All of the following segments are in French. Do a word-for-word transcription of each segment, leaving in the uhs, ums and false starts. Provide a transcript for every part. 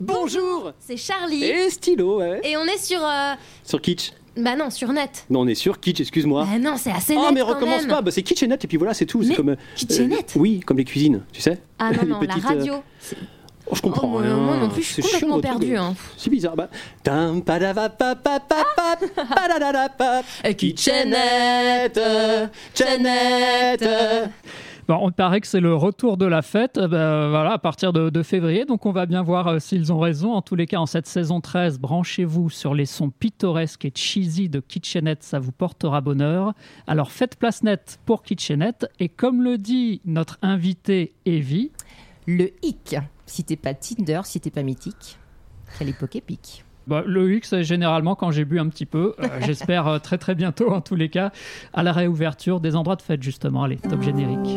Bonjour. C'est Charlie. Et Stylo, ouais. Et on est sur... Euh... Sur Kitsch. Bah non, sur net. Non, on est sur Kitsch, excuse-moi. Bah non, c'est assez net. Ah, mais quand recommence même. pas, bah c'est Kitsch et net, et puis voilà, c'est tout. Mais C'est comme. Kitsch et net euh, Oui, comme les cuisines, tu sais. Ah non, Les non, petites, la radio. euh, C'est... Oh, je comprends Oh, rien. moi non plus, je suis C'est complètement chiant, perdue. votre- Hein. C'est bizarre. Bah. Tam, padavapapapapap, padadadapap. Kitchenette, Kitchenette. Bon, on paraît que c'est le retour de la fête ben, voilà, à partir de, de février, donc on va bien voir euh, s'ils ont raison. En tous les cas, en cette saison treize, branchez-vous sur les sons pittoresques et cheesy de Kitchenette, ça vous portera bonheur. Alors faites place nette pour Kitchenette, et comme le dit notre invité Evie, le hic, si t'es pas Tinder, si t'es pas mythique, c'est l'époque épique. bah, le X, c'est généralement quand j'ai bu un petit peu, euh, j'espère euh, très très bientôt en tous les cas, à la réouverture des endroits de fête justement. Allez, top générique.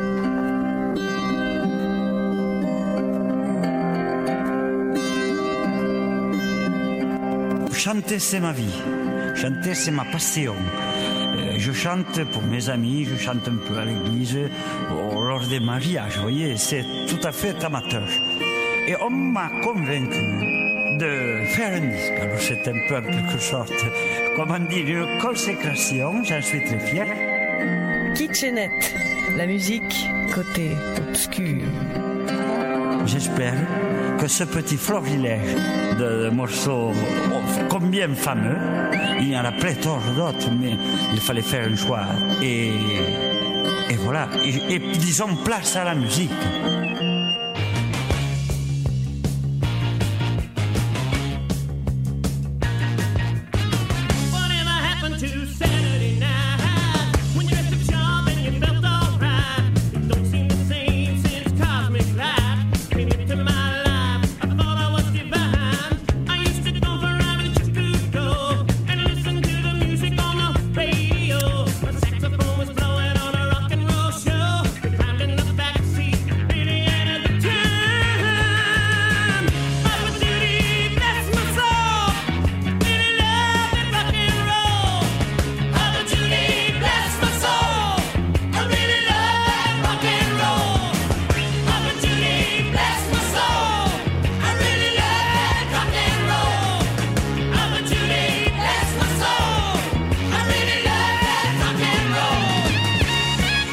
Chanter, c'est ma vie. Chanter, c'est ma passion. Euh, je chante pour mes amis, je chante un peu à l'église, au- lors des mariages, vous voyez, c'est tout à fait amateur. Et on m'a convaincu de faire un disque. Alors c'est un peu en quelque sorte, comment dire, une consécration, j'en suis très fier. Kitchenette, la musique côté obscur. J'espère que ce petit florilège de morceaux combien fameux, il y en a pléthore d'autres, mais il fallait faire un choix. Et, et voilà, et, et disons place à la musique. Whatever happened to Saturday night when you left the job and you felt alright? It don't seem the same since cosmic light came into my life. I thought I was divine. I used to go for every church could go and listen to the music on the radio. The saxophone was blowing on a rock and roll show. We climbed in the backseat, really had a good time. Papa Judy, bless my soul, really loved it rock and roll. Papa Judy, bless my soul, I really love rock and roll. Papa Judy, bless my soul, I really love rock and roll. Papa Judy, bless my soul, I really love rock and roll.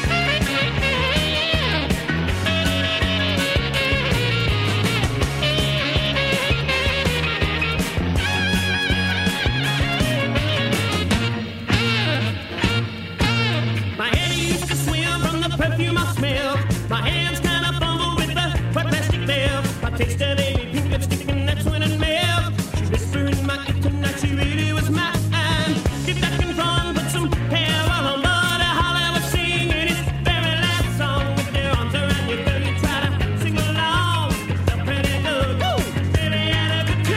My head used to swim from the perfume I smelled. My hands kind of fumbled with the wet plastic belt. I tasted Amy Pink lipstick and that's when it melted. She whispered in my ear tonight she really was mine. Get back and run, put some hair on her mother. Hollywood singing its very last song. With your arms around your girl, you try to sing along. Felt pretty good, woo! Really had a good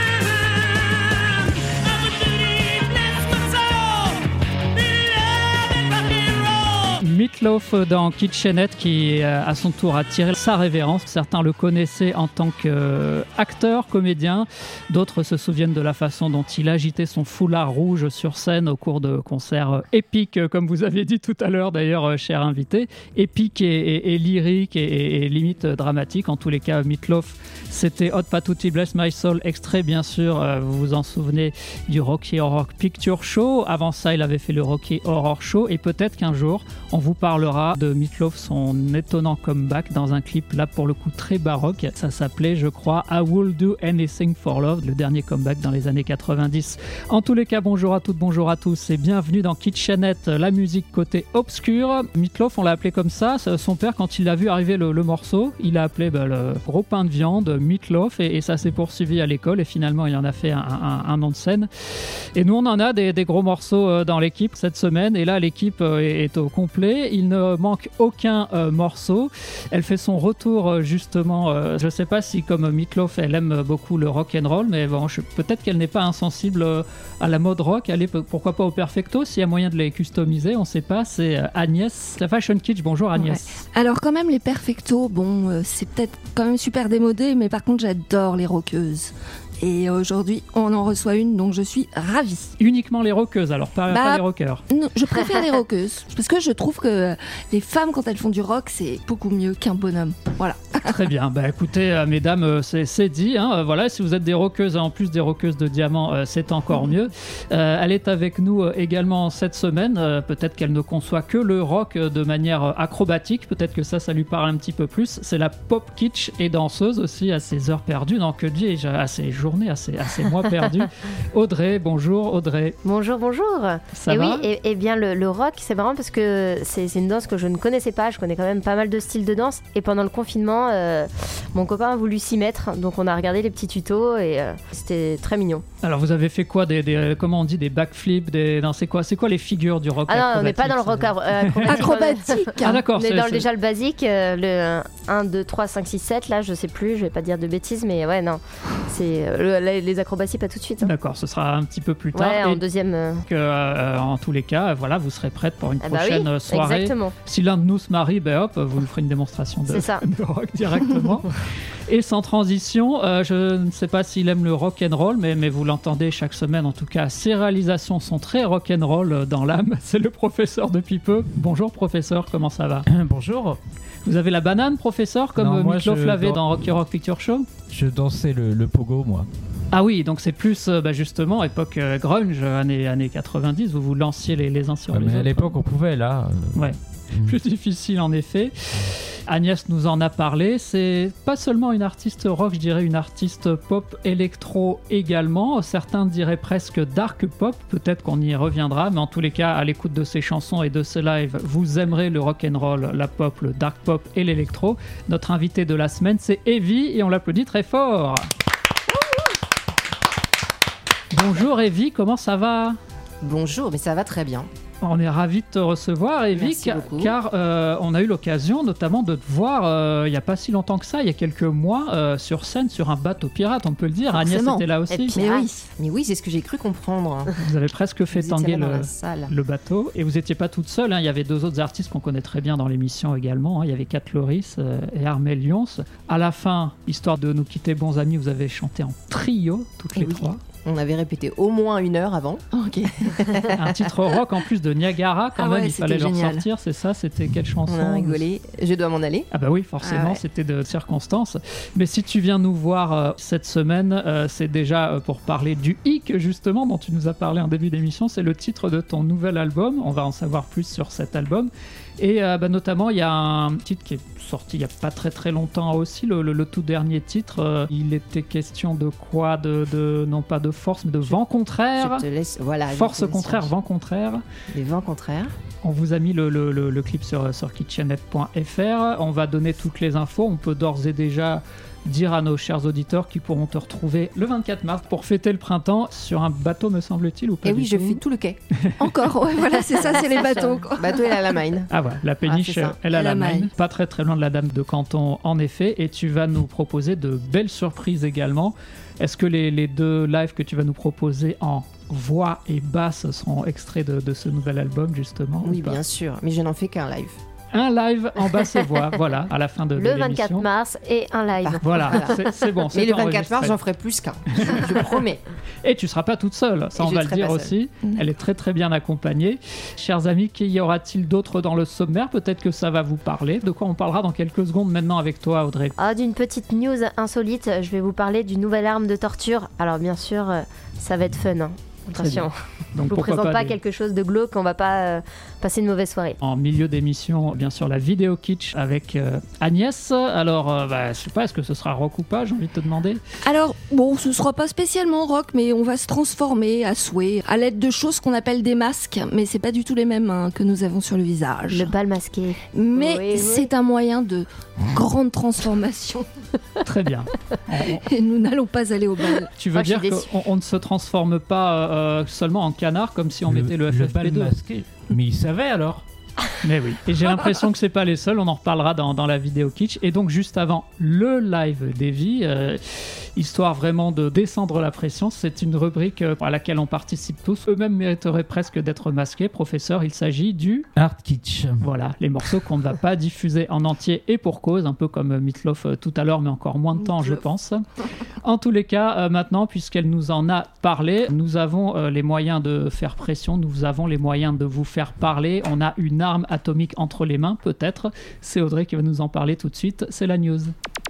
time. Papa Judy, bless my soul, really love it rock and roll. Meatloaf dans Kitchenette qui euh, à son tour a tiré sa révérence. Certains le connaissaient en tant qu'acteur, comédien. D'autres se souviennent de la façon dont il agitait son foulard rouge sur scène au cours de concerts euh, épiques, euh, comme vous avez dit tout à l'heure d'ailleurs, euh, cher invité. Épique et, et, et lyrique et, et, et limite euh, dramatique. En tous les cas, Meatloaf, c'était Hot Patootie Bless My Soul, extrait bien sûr, euh, vous vous en souvenez, du Rocky Horror Picture Show. Avant ça, il avait fait le Rocky Horror Show, et peut-être qu'un jour, on vous parlera de Meatloaf, son étonnant comeback dans un clip là pour le coup très baroque. Ça s'appelait, je crois, I Will Do Anything for Love, le dernier comeback dans les années quatre-vingt-dix. En tous les cas, bonjour à toutes, bonjour à tous et bienvenue dans Kitchenette, la musique côté obscur. Meatloaf, on l'a appelé comme ça. Son père, quand il a vu arriver le, le morceau, il a appelé bah, le gros pain de viande Meatloaf, et, et ça s'est poursuivi à l'école, et finalement il en a fait un, un, un nom de scène. Et nous on en a des, des gros morceaux dans l'équipe cette semaine, et là l'équipe est, est au complet. Il ne manque aucun euh, morceau. Elle fait son retour euh, justement. Euh, je ne sais pas si comme Meatloaf, elle aime beaucoup le rock and roll, mais bon, je, peut-être qu'elle n'est pas insensible euh, à la mode rock. Allez, pourquoi pas au Perfecto, s'il y a moyen de les customiser, on ne sait pas. C'est euh, Agnès, la Fashion Kitsch. Bonjour Agnès. Ouais. Alors quand même les Perfecto, bon, euh, c'est peut-être quand même super démodé, mais par contre j'adore les rockeuses. Et aujourd'hui, on en reçoit une, donc je suis ravie. Uniquement les rockeuses, alors pas, Bah, pas les rockers. Non, je préfère les rockeuses, parce que je trouve que les femmes, quand elles font du rock, c'est beaucoup mieux qu'un bonhomme. Voilà. Très bien. Bah écoutez, euh, mesdames, euh, c'est, c'est dit. Hein, euh, voilà, si vous êtes des rockeuses, en plus des rockeuses de diamant, euh, c'est encore mieux. Euh, elle est avec nous euh, également cette semaine. Euh, peut-être qu'elle ne conçoit que le rock euh, de manière euh, acrobatique. Peut-être que ça, ça lui parle un petit peu plus. C'est la pop kitsch et danseuse aussi à ses heures perdues. Non, que dis-je, à ses journées, à ses, à ses mois perdus. Audrey, bonjour Audrey. Bonjour, bonjour. Ça et va oui, et, et bien le, le rock, c'est marrant parce que c'est, c'est une danse que je ne connaissais pas. Je connais quand même pas mal de styles de danse. Et pendant le confinement, euh, mon copain a voulu s'y mettre. Donc on a regardé les petits tutos et euh, c'était très mignon. Alors vous avez fait quoi des, des comment on dit des backflips, des non c'est quoi c'est quoi les figures du rock Ah non, on n'est pas dans le rock acrobatique, ar- euh, acrobatique. Acrobatique. Ah d'accord, On est c'est- dans le- c'est- déjà le basique, euh, le un, deux, trois, cinq, six, sept, là, je sais plus, je vais pas dire de bêtises, mais ouais, non. C'est euh, le- les- les acrobaties, pas tout de suite. hein. D'accord, ce sera un petit peu plus tard. Ouais, en Et deuxième. euh, que, euh, en tous les cas, voilà, vous serez prête pour une ah bah prochaine oui, soirée. exactement. Si l'un de nous se marie, ben hop, vous nous ferez une démonstration de, C'est ça. de rock directement. Et sans transition, euh, je ne sais pas s'il aime le rock and roll, mais, mais vous l'entendez chaque semaine en tout cas. Ses réalisations sont très rock and roll dans l'âme. C'est le professeur depuis peu. Bonjour professeur, comment ça va? Bonjour, Vous avez la banane professeur comme Non, moi, Miklo je l'avait dan- dans Rocky Rock Picture Show? je dansais le, le pogo, moi. Ah oui, donc c'est plus euh, bah, justement époque euh, grunge, années, années quatre-vingt-dix, vous vous lanciez les, les uns sur Ouais, les mais autres. à l'époque, on pouvait, là. euh, Ouais. mm. Plus difficile en effet. Agnès nous en a parlé. C'est pas seulement une artiste rock, je dirais une artiste pop électro également. Certains diraient presque dark pop. Peut-être qu'on y reviendra, mais en tous les cas, à l'écoute de ses chansons et de ses lives, vous aimerez le rock and roll, la pop, le dark pop et l'électro. Notre invité de la semaine, c'est Evie et on l'applaudit très fort. Bonjour Evie, comment ça va? Bonjour, mais ça va très bien. On est ravis de te recevoir, Evie, Merci car, beaucoup. car, euh, on a eu l'occasion notamment de te voir euh, il n'y a pas si longtemps que ça, il y a quelques mois, euh, sur scène, sur un bateau pirate, on peut le dire. Agnès Forcément. était là Et aussi. puis- Mais Pirate. oui. Mais oui, c'est ce que j'ai cru comprendre. Vous avez presque fait Vous étiez tanguer là dans le, la salle. le bateau. Et vous n'étiez pas toute seule, hein. Il y avait deux autres artistes qu'on connaît très bien dans l'émission également. hein. Il y avait Kat Loris euh, et Armel Lyons. À la fin, histoire de nous quitter bons amis, vous avez chanté en trio, toutes Eh les oui. trois. On avait répété au moins une heure avant. Ok. Un titre rock en plus de Niagara, quand Ah même, ouais, il fallait c'était leur génial. sortir, c'est ça? C'était quelle chanson? On a rigolé. Je dois m'en aller. Ah bah oui, forcément, Ah ouais. c'était de circonstances. Mais si tu viens nous voir euh, cette semaine, euh, c'est déjà euh, pour parler du hic, justement, dont tu nous as parlé en début d'émission. C'est le titre de ton nouvel album. On va en savoir plus sur cet album. Et euh, bah, notamment, il y a un titre qui est sorti il n'y a pas très très longtemps aussi, le, le- le tout dernier titre. Euh, il était question de quoi de, de- non pas de force, mais de vent contraire. Je te laisse. Voilà. Force je te laisse contraire, chercher. vent contraire. Les vents contraires. On vous a mis le, le- le- le clip sur, sur kitchennet point f r. On va donner toutes les infos. On peut d'ores et déjà dire à nos chers auditeurs qu'ils pourront te retrouver le vingt-quatre mars pour fêter le printemps sur un bateau, me semble-t-il, ou pas Et du oui, je tout fais tout le quai. Encore, ouais, voilà, c'est ça, c'est les bateaux. quoi. Bateau et la Lamaine. Ah voilà, la péniche, Ah, c'est ça. elle a Et la la main. maille. Pas très très loin de la Dame de Canton, en effet. Et tu vas nous proposer de belles surprises également. Est-ce que les, les deux lives que tu vas nous proposer en voix et basse seront extraits de, de ce nouvel album, justement? Oui, ou pas bien sûr. Mais je n'en fais qu'un live. Un live en basse et voix, voilà, à la fin de, de Le l'émission. vingt-quatre mars et un live. Par- Voilà, Voilà. c'est- c'est bon. Mais c'est le vingt-quatre enregistré. mars, j'en ferai plus qu'un. Je, je promets. Et tu seras pas toute seule, ça Et on je va le serai dire pas aussi. Elle est très très bien accompagnée. Chers amis, qui y aura-t-il d'autre dans le sommaire? Peut-être que ça va vous parler. De quoi on parlera dans quelques secondes maintenant avec toi, Audrey? Ah, d'une petite news insolite, je vais vous parler d'une nouvelle arme de torture. Alors bien sûr, euh, ça va être fun. hein. Très Attention, Donc je vous pourquoi présente pas, des- quelque chose de glauque, on va pas euh, passer une mauvaise soirée. En milieu d'émission, bien sûr, la vidéo kitsch avec euh, Agnès. Alors, euh, bah, je sais pas, est-ce que ce sera rock ou pas? J'ai envie de te demander. Alors, bon, ce sera pas spécialement rock, mais on va se transformer à souhait à l'aide de choses qu'on appelle des masques, mais c'est pas du tout les mêmes hein, que nous avons sur le visage. Le bal masqué. Mais Oui, oui. c'est un moyen de grande transformation Très bien. et nous n'allons pas aller au bal. Tu veux Oh, je suis dire déçue. qu'on on ne se transforme pas euh, euh, seulement en canard comme si on mettait le F F P bal deux? masqué. Mais il savait alors. Mais oui. Et j'ai l'impression que c'est pas les seuls. On en reparlera dans, dans la vidéo kitsch. Et donc juste avant le live d'Evie, euh, histoire vraiment de descendre la pression. C'est une rubrique euh, à laquelle on participe tous. Eux-mêmes mériteraient presque d'être masqués. Professeur, il s'agit du... Art kitsch. Voilà, les morceaux qu'on ne va pas diffuser en entier et pour cause, un peu comme Meatloaf euh, tout à l'heure, mais encore moins de temps, je pense. En tous les cas, euh, maintenant, puisqu'elle nous en a parlé, nous avons euh, les moyens de faire pression, nous avons les moyens de vous faire parler. On a une arme atomique entre les mains, peut-être. C'est Audrey qui va nous en parler tout de suite. C'est la news.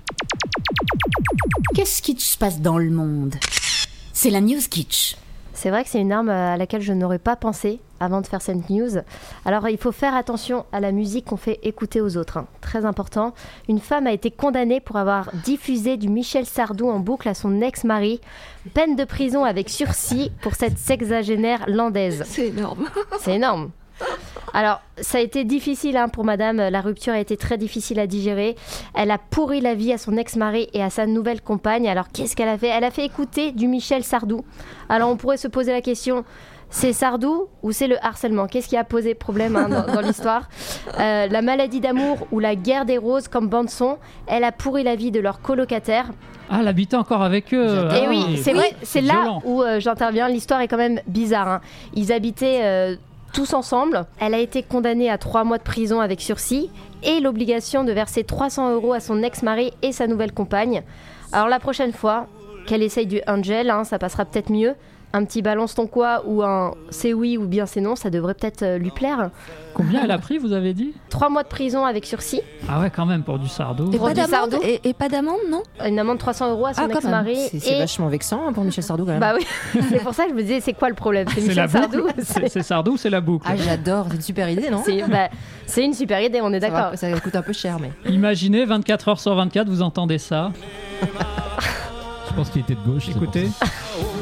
Qu'est-ce qui se passe dans le monde? C'est la news kitsch. C'est vrai que c'est une arme à laquelle je n'aurais pas pensé avant de faire cette news. Alors, il faut faire attention à la musique qu'on fait écouter aux autres. Hein. Très important. Une femme a été condamnée pour avoir diffusé du Michel Sardou en boucle à son ex-mari. Peine de prison avec sursis pour cette sexagénaire landaise. C'est énorme. C'est énorme. Alors, ça a été difficile hein, pour madame. La rupture a été très difficile à digérer. Elle a pourri la vie à son ex-mari et à sa nouvelle compagne. Alors, qu'est-ce qu'elle a fait? Elle a fait écouter du Michel Sardou. Alors, on pourrait se poser la question... C'est Sardou ou c'est le harcèlement? Qu'est-ce qui a posé problème hein, dans, dans l'histoire? euh, La maladie d'amour ou la guerre des roses comme bande-son, elle a pourri la vie de leurs colocataires. Ah, elle habitait encore avec eux. Et ah, oui, c'est oui, vrai, c'est là violent. où euh, j'interviens. L'histoire est quand même bizarre. Hein. Ils habitaient euh, tous ensemble. Elle a été condamnée à trois mois de prison avec sursis et l'obligation de verser trois cents euros à son ex-mari et sa nouvelle compagne. Alors la prochaine fois qu'elle essaye du Angel, hein, ça passera peut-être mieux. Un petit balance ton quoi ou un c'est oui ou bien c'est non, ça devrait peut-être euh, lui plaire. Combien elle a pris, vous avez dit? Trois mois de prison avec sursis. Ah ouais, quand même, pour du Sardou. Et Pour pas du d'amende Sardou. et, et pas d'amende, non? Une amende de trois cents euros à son Ah, quand ex-mari. même. C'est, c'est et... vachement vexant hein, pour Michel Sardou quand même. Bah oui, c'est pour ça que je me disais, c'est quoi le problème? C'est C'est Michel la Sardou. boucle. C'est, c'est Sardou ou c'est la boucle? Ah, j'adore, c'est une super idée, non? C'est, bah, c'est une super idée, on est Ça d'accord. va- Ça coûte un peu cher, mais. Imaginez, vingt-quatre heures sur vingt-quatre, vous entendez ça. Je pense qu'il était de gauche. c'est pour Écoutez. ça.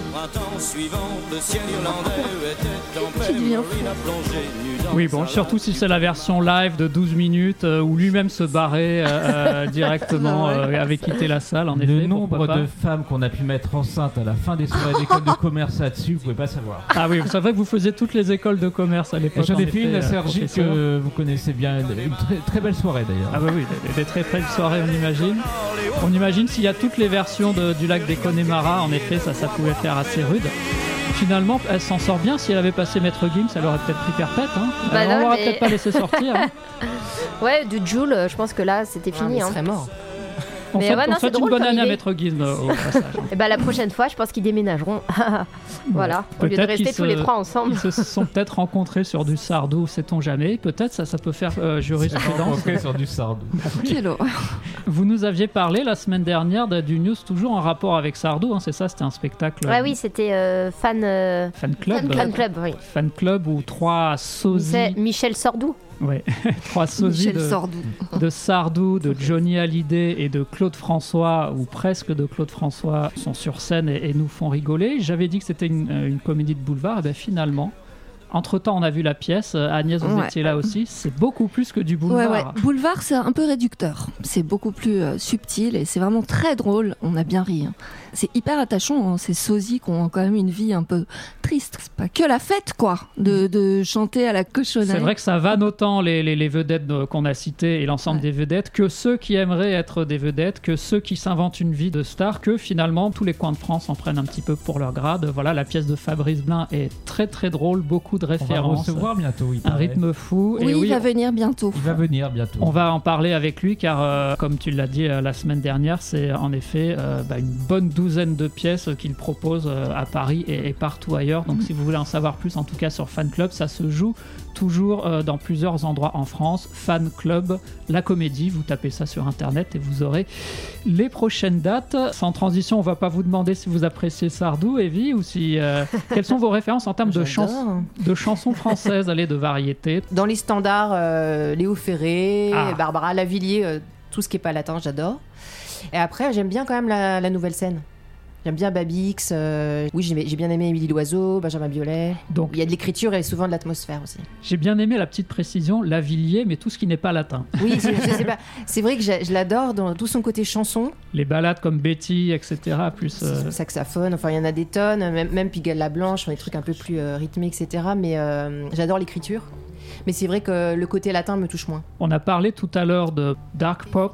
Oui, bon, surtout si c'est la version live de douze minutes euh, où lui-même se barrait euh, euh, directement, euh, avait quitté la salle, en effet. Le nombre pourquoi pas. de femmes qu'on a pu mettre enceintes à la fin des soirées d'école de commerce là-dessus, vous pouvez pas savoir. Ah oui, c'est vrai que vous faisiez toutes les écoles de commerce à l'époque. Et j'en en ai fait effet, une à euh, Sergi professeur. que vous connaissez bien, une très, très belle soirée d'ailleurs. Ah bah oui, des, des très belles soirées, on imagine. On imagine s'il y a toutes les versions de- du lac des Connemara, en effet, ça, ça pouvait faire assez rude. Finalement, elle s'en sort bien. Si elle avait passé Maître Gims, elle aurait peut-être pris perpète. Hein. Bah Alors, non, on l'aurait mais- peut-être pas laissé sortir. Hein. Ouais, du Joule, euh, je pense que là, c'était Ah, mais fini. il hein. serait mort. On Mais souhaite, ouais, non, on souhaite c'est une drôle bonne comme année à idée. Maître Gims euh, au passage. Et bah la prochaine fois, je pense qu'ils déménageront. Voilà, au lieu de Peut-être rester qu'ils tous se- les trois ensemble. Ils se sont peut-être rencontrés sur du Sardou, sait-on jamais. Peut-être ça, ça peut faire euh, jurisprudence. Rencontré sur du Sardou. Quelle horreur. Vous nous aviez parlé la semaine dernière de- du news toujours en rapport avec Sardou, hein, c'est ça? C'était un spectacle Ouais, oui, c'était euh, fan, euh, fan club, fan club, oui. fan club où trois sosies, C'est Michel Sardou. ouais, trois sosies Michel de, Sardou. de Sardou, de Johnny Hallyday et de Claude François, ou presque de Claude François, sont sur scène et, et nous font rigoler. J'avais dit que c'était une, euh, une comédie de boulevard, et bien finalement, entre-temps on a vu la pièce, Euh, Agnès vous Ouais. étiez là aussi, c'est beaucoup plus que du Ouais, boulevard. ouais. Boulevard, c'est un peu réducteur. C'est beaucoup plus euh, subtil et c'est vraiment très drôle. On a bien ri. hein. C'est hyper attachant, hein, ces sosies qui ont quand même une vie un peu triste. C'est pas que la fête, quoi, de, de chanter à la cochonnerie. C'est vrai que ça vanne autant les, les, les vedettes euh, qu'on a citées et l'ensemble Ouais. des vedettes que ceux qui aimeraient être des vedettes, que ceux qui s'inventent une vie de star, que finalement tous les coins de France en prennent un petit peu pour leur grade. Voilà, la pièce de Fabrice Blin est très très drôle, beaucoup de On va le références, recevoir bientôt, oui. un rythme fou. Oui, et il va venir bientôt. Il va venir bientôt. on va en parler avec lui car, euh, comme tu l'as dit euh, la semaine dernière, c'est en effet euh, bah, une bonne douzaine de pièces qu'il propose euh, à Paris et, et partout ailleurs. Donc si vous voulez en savoir plus, en tout cas sur Fan Club, ça se joue toujours euh, dans plusieurs endroits en France. Fan Club, la comédie, vous tapez ça sur internet et vous aurez les prochaines dates. Sans transition, on va pas vous demander si vous appréciez Sardou, Evie, ou si euh, quelles sont vos références en termes de, J'adore. chans- de chansons françaises, allez, de variété. Dans les standards, euh, Léo Ferré, Ah. Barbara Lavillier, euh, tout ce qui est pas latin, j'adore. Et après, j'aime bien quand même la, la nouvelle scène. J'aime bien Babix, euh, oui, j'ai, j'ai bien aimé Émilie Loiseau, Benjamin Biolay. Donc Il y a de l'écriture et souvent de l'atmosphère aussi. j'ai bien aimé la petite précision, Lavillier, mais tout ce qui n'est pas latin. Oui, c'est, je sais pas. C'est vrai que je, je l'adore dans tout son côté chanson, Les ballades comme Betty, et cetera. Plus euh, saxophone, enfin il y en a des tonnes, même, même Pigalle la Blanche, enfin, des trucs un peu plus euh, rythmés, et cetera. Mais euh, j'adore l'écriture. Mais c'est vrai que le côté latin me touche moins. on a parlé tout à l'heure de dark pop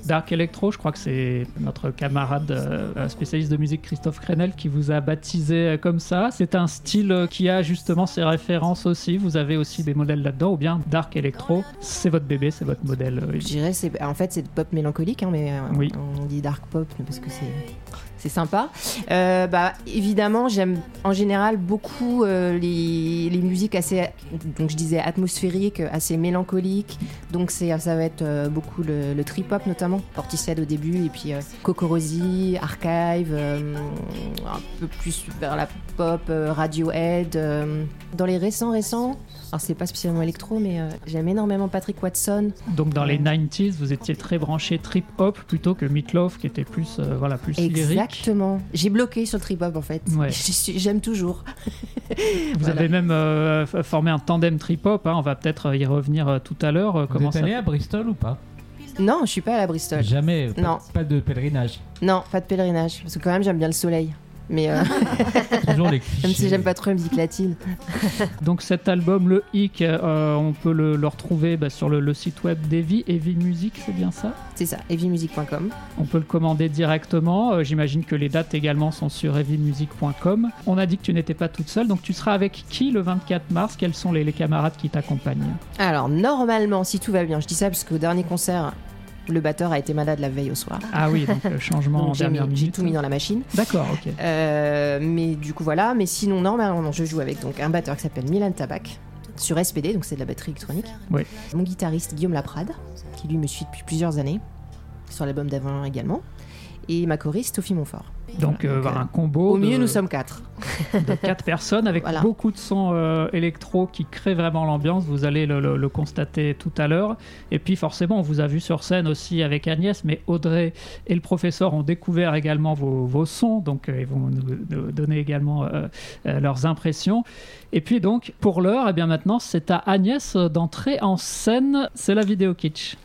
Dark Electro, je crois que c'est notre camarade euh, spécialiste de musique Christophe Crenel qui vous a baptisé euh, comme ça. C'est un style euh, qui a justement ses références aussi. Vous avez aussi des modèles là-dedans, ou bien Dark Electro, c'est votre bébé, c'est votre modèle. euh, Je dirais, c'est, en fait, c'est pop mélancolique, hein, mais euh, Oui. on dit dark pop parce que c'est, c'est sympa. Euh, bah, évidemment, j'aime en général beaucoup euh, les, les musiques assez, donc je disais atmosphériques, assez mélancoliques. Donc c'est, ça va être euh, beaucoup le, le trip-hop notamment, Portishead au début, et puis euh, Cocorosi, Archive, euh, un peu plus vers la pop, euh, Radiohead. euh. Dans les récents récents, alors c'est pas spécialement électro, mais euh, j'aime énormément Patrick Watson. Donc dans les quatre-vingt-dix, vous étiez très branché trip-hop plutôt que Meatloaf qui était plus, euh, voilà, plus lyrique. Exactement. J'ai bloqué sur le trip-hop en fait. Ouais. Je suis- J'aime toujours. Vous Voilà. avez même euh, f- formé un tandem trip-hop, hein, on va peut-être y revenir euh, tout à l'heure. euh, Vous Comment êtes ça allé à Bristol ou pas? Non, je suis pas à la Bristol. Jamais. Pas, Non. pas de pèlerinage. Non, pas de pèlerinage. Parce que quand même, j'aime bien le soleil. Mais euh, Toujours les même clichés. si j'aime pas trop la musique latine. Donc cet album, le Hic, euh, on peut le, le retrouver bah, sur le, le site web d'Evie, Evie Music, c'est bien ça? C'est ça, heavy music point com. On peut le commander directement. Euh, J'imagine que les dates également sont sur evie music point com. On a dit que tu n'étais pas toute seule, donc tu seras avec qui le vingt-quatre mars? Quels sont les, les camarades qui t'accompagnent? Alors, normalement, si tout va bien, je dis ça parce qu'au dernier concert, le batteur a été malade la veille au soir. Ah oui, donc euh, changement en Donc j'ai, mis- dernière j'ai minute. tout mis dans la machine. D'accord, ok. Euh, mais du coup, voilà. Mais sinon, normalement, je joue avec donc, un batteur qui s'appelle Milan Tabak sur S P D, donc c'est de la batterie électronique. Oui. Mon guitariste Guillaume Laprade, qui lui me suit depuis plusieurs années, sur l'album d'avant également. Et ma choriste Sophie Montfort. Donc, euh, Donc, voilà, euh, un combo Au milieu, de, nous sommes quatre. de quatre personnes avec Voilà. beaucoup de sons euh, électro qui créent vraiment l'ambiance. Vous allez le, le- le constater tout à l'heure. Et puis forcément, on vous a vu sur scène aussi avec Agnès, mais Audrey et le professeur ont découvert également vos, vos sons, donc euh, ils vont nous, nous donner également euh, euh, leurs impressions. Et puis donc, pour l'heure, et bien maintenant, c'est à Agnès d'entrer en scène. C'est la vidéo kitsch.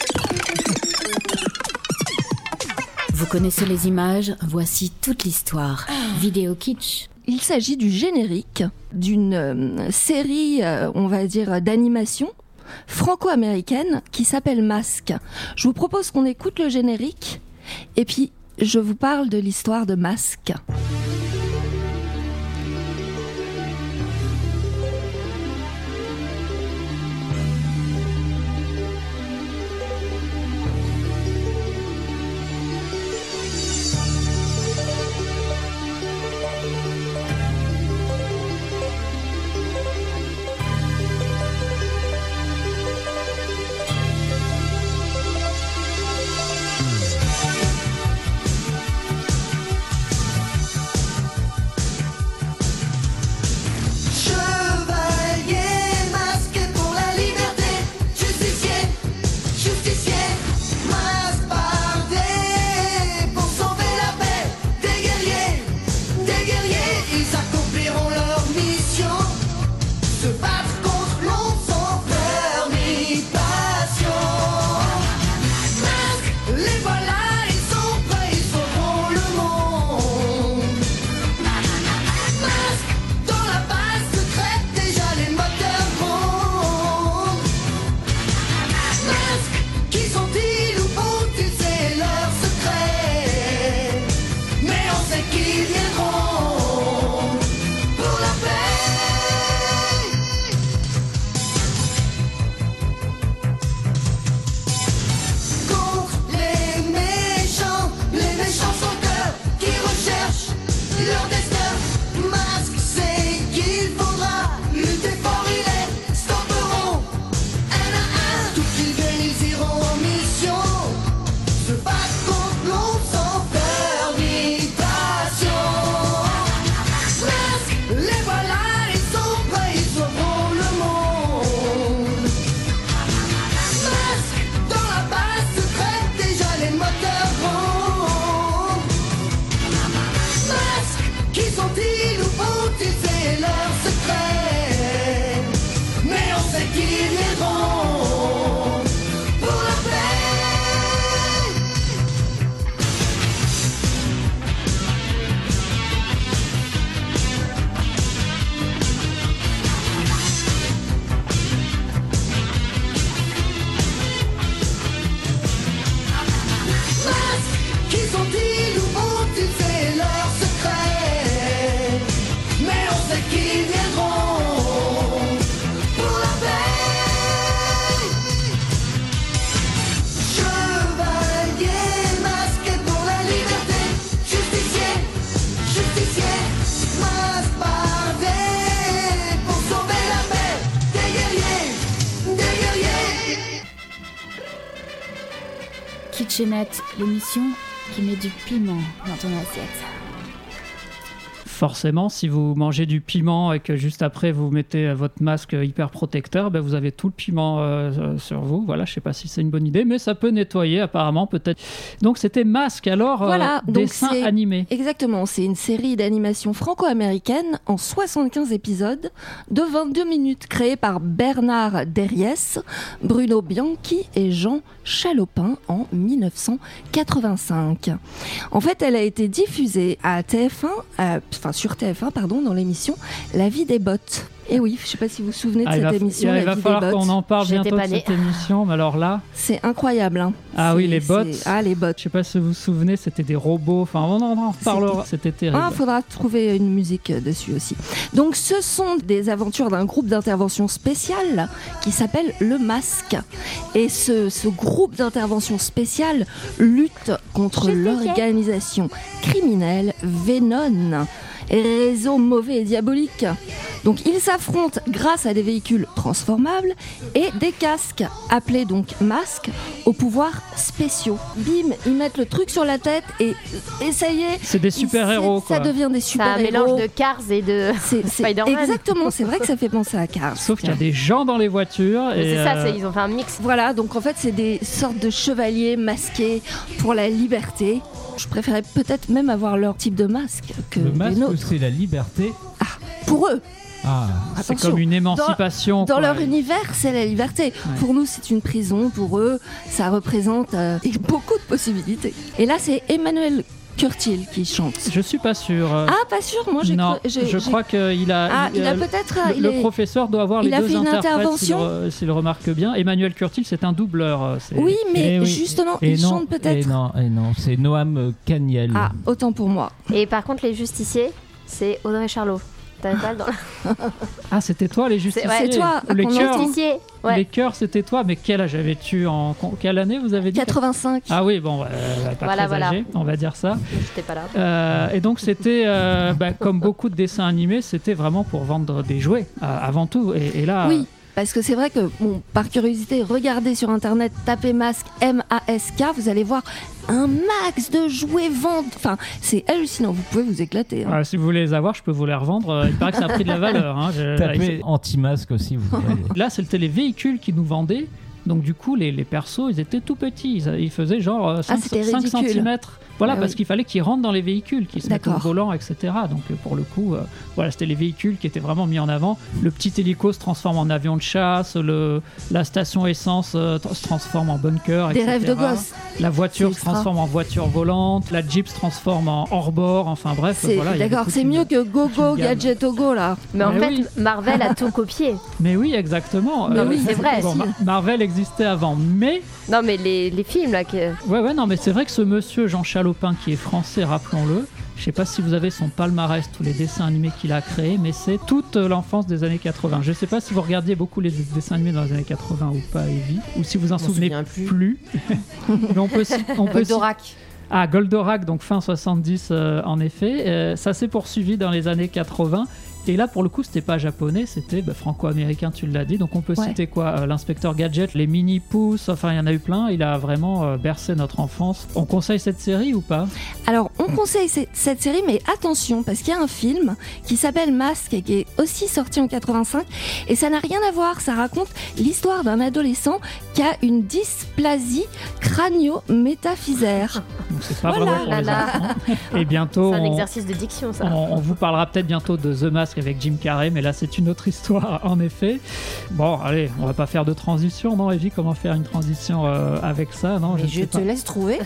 Vous connaissez les images, voici toute l'histoire. Vidéo kitsch. Il s'agit du générique d'une euh, série, euh, on va dire, d'animation franco-américaine qui s'appelle Masque. Je vous propose qu'on écoute le générique et puis je vous parle de l'histoire de Masque. Kitchenette, l'émission qui met du piment dans ton assiette. Forcément, si vous mangez du piment et que juste après vous mettez votre masque hyper protecteur, ben vous avez tout le piment euh, sur vous. Voilà, je sais pas si c'est une bonne idée, mais ça peut nettoyer apparemment peut-être. Donc c'était Masque, alors Voilà, euh, donc dessin c'est- animé. Exactement, c'est une série d'animation franco-américaine en soixante-quinze épisodes de vingt-deux minutes, créée par Bernard Derriès, Bruno Bianchi et Jean Chalopin en dix-neuf cent quatre-vingt-cinq. En fait, elle a été diffusée à T F un, euh, enfin sur T F un, pardon, dans l'émission La vie des bottes. Et oui, je ne sais pas si vous vous souvenez de Ah, il cette va, émission, il La va vie falloir des bottes. qu'on en parle J'étais bientôt de pas née. cette émission, mais alors là, C'est incroyable. Hein. ah C'est- oui, les c'est- bots. Ah, les bottes. Je sais pas si vous vous souvenez, c'était des robots. Enfin, on en, en reparlera. C'était terrible. Ah, faudra trouver une musique euh, dessus aussi. Donc, ce sont des aventures d'un groupe d'intervention spéciale qui s'appelle Le Masque. Et ce, ce groupe d'intervention spéciale lutte contre l'organisation criminelle Venom, réseau mauvais et diabolique. Donc, ils s'affrontent grâce à des véhicules transformables et des casques, appelés donc masques, aux pouvoirs spéciaux. Bim, ils mettent le truc sur la tête et, et ça y est. C'est des super-héros, Ça quoi. devient des C'est un super-héros. mélange de Cars et de C'est, c'est- Spider-Man. exactement, c'est vrai que ça fait penser à Cars. Sauf qu'il y a des gens dans les voitures. Mais et, c'est ça, euh, c'est- ils ont fait un mix. Voilà, donc en fait, c'est des sortes de chevaliers masqués pour la liberté. Je préférais peut-être même avoir leur type de masque que Le les masque, nôtres. c'est la liberté. Pour eux, Ah, c'est attention. comme une émancipation. Dans quoi. leur univers, c'est la liberté. Ouais. Pour nous, c'est une prison. Pour eux, ça représente euh, beaucoup de possibilités. Et là, c'est Emmanuel Curtil qui chante. Je suis pas sûr. euh, Ah, pas sûr. Moi, j'ai non, cru- j'ai- je j'ai- crois qu'il a. Ah, il a euh, peut-être. Le, il le est- professeur doit avoir il les a deux fait une interprètes, s'il intervention. re- s'il remarque bien. Emmanuel Curtil, c'est un doubleur. euh, c'est- Oui, mais Eh oui. justement, et il non, chante peut-être. Et non, et non, c'est Noam euh, Caniel. Ah, autant pour moi. Et par contre, les justiciers, c'est Audrey Charlot. T'avais pas le dans la... Ah, c'était toi, les justiciers. C'est toi, Les qu'on cœurs, entend. Justiciers, ouais. les cœurs, c'était toi. Mais quel âge avais-tu en con- quelle année vous avez dit quatre-vingt-cinq. Ah oui, bon, euh, pas Voilà, très voilà. âgé, on va dire ça. J'étais pas là. Euh, et donc c'était, euh, bah, comme beaucoup de dessins animés, c'était vraiment pour vendre des jouets euh, avant tout. Et, et là, Oui, parce que c'est vrai que, bon, par curiosité, regardez sur internet, tapez masque, M A S K, vous allez voir un max de jouets vendus. Enfin, c'est hallucinant, vous pouvez vous éclater. hein. euh, si vous voulez les avoir, je peux vous les revendre. Euh, Il paraît que ça a pris de la valeur. Hein. Je- Tapez anti-masque aussi, vous verrez. Là, c'était les véhicules qui nous vendaient. Donc du coup, les, les persos, ils étaient tout petits. Ils, ils faisaient genre euh, cinq, Ah, c'était cinq ridicule. centimètres. Voilà, Ah parce oui. qu'il fallait qu'ils rentrent dans les véhicules, qu'ils se mettent au D'accord. volant, et cetera. Donc euh, pour le coup, euh, voilà, c'était les véhicules qui étaient vraiment mis en avant. Le petit hélico se transforme en avion de chasse, le, la station essence euh, tra- se transforme en bunker, Des et cetera. rêves de gosse. La voiture C'est se extra. transforme en voiture volante, la Jeep se transforme en hors-bord, enfin bref. C'est- voilà, il y avait D'accord, toute c'est une- mieux que Go toute Go une gamme. Gadget Au Go là. Mais en Mais fait, oui. Marvel a tout copié. Mais oui, exactement. Mais oui, c'est vrai. bon, Mar- Marvel existait avant, mais Non, mais les, les films là, que... ouais, ouais, non, mais c'est vrai que ce monsieur Jean Chalopin qui est français, rappelons-le. Je sais pas si vous avez son palmarès, tous les dessins animés qu'il a créés, mais c'est toute l'enfance des années quatre-vingts. Je sais pas si vous regardiez beaucoup les dessins animés dans les années quatre-vingts ou pas, Evie, ou si vous en Je m'en souvenez souviens plus. plus. Mais on peut, ci- on peut ci- Goldorak. Ah, Goldorak, donc fin soixante-dix, euh, en effet. Euh, ça s'est poursuivi dans les années quatre-vingts. Et là, pour le coup, c'était pas japonais, c'était bah, franco-américain, tu l'as dit. Donc on peut Ouais. citer quoi Euh, L'inspecteur Gadget, les mini-pousses, enfin il y en a eu plein. Il a vraiment euh, bercé notre enfance. On conseille cette série ou pas Alors, on conseille ce- cette série, mais attention, parce qu'il y a un film qui s'appelle Masque et qui est aussi sorti en quatre-vingt-cinq, et ça n'a rien à voir. Ça raconte l'histoire d'un adolescent qui a une dysplasie crânio-métaphysaire. Donc c'est pas Voilà. vraiment pour Là, les là. enfants. Et bientôt, C'est un on, exercice de diction, ça. on- on vous parlera peut-être bientôt de The Mask avec Jim Carrey, mais là c'est une autre histoire en effet. Bon, allez, on va pas faire de transition, non, Evie Comment faire une transition euh, avec ça Non, Mais je je sais te pas. laisse trouver.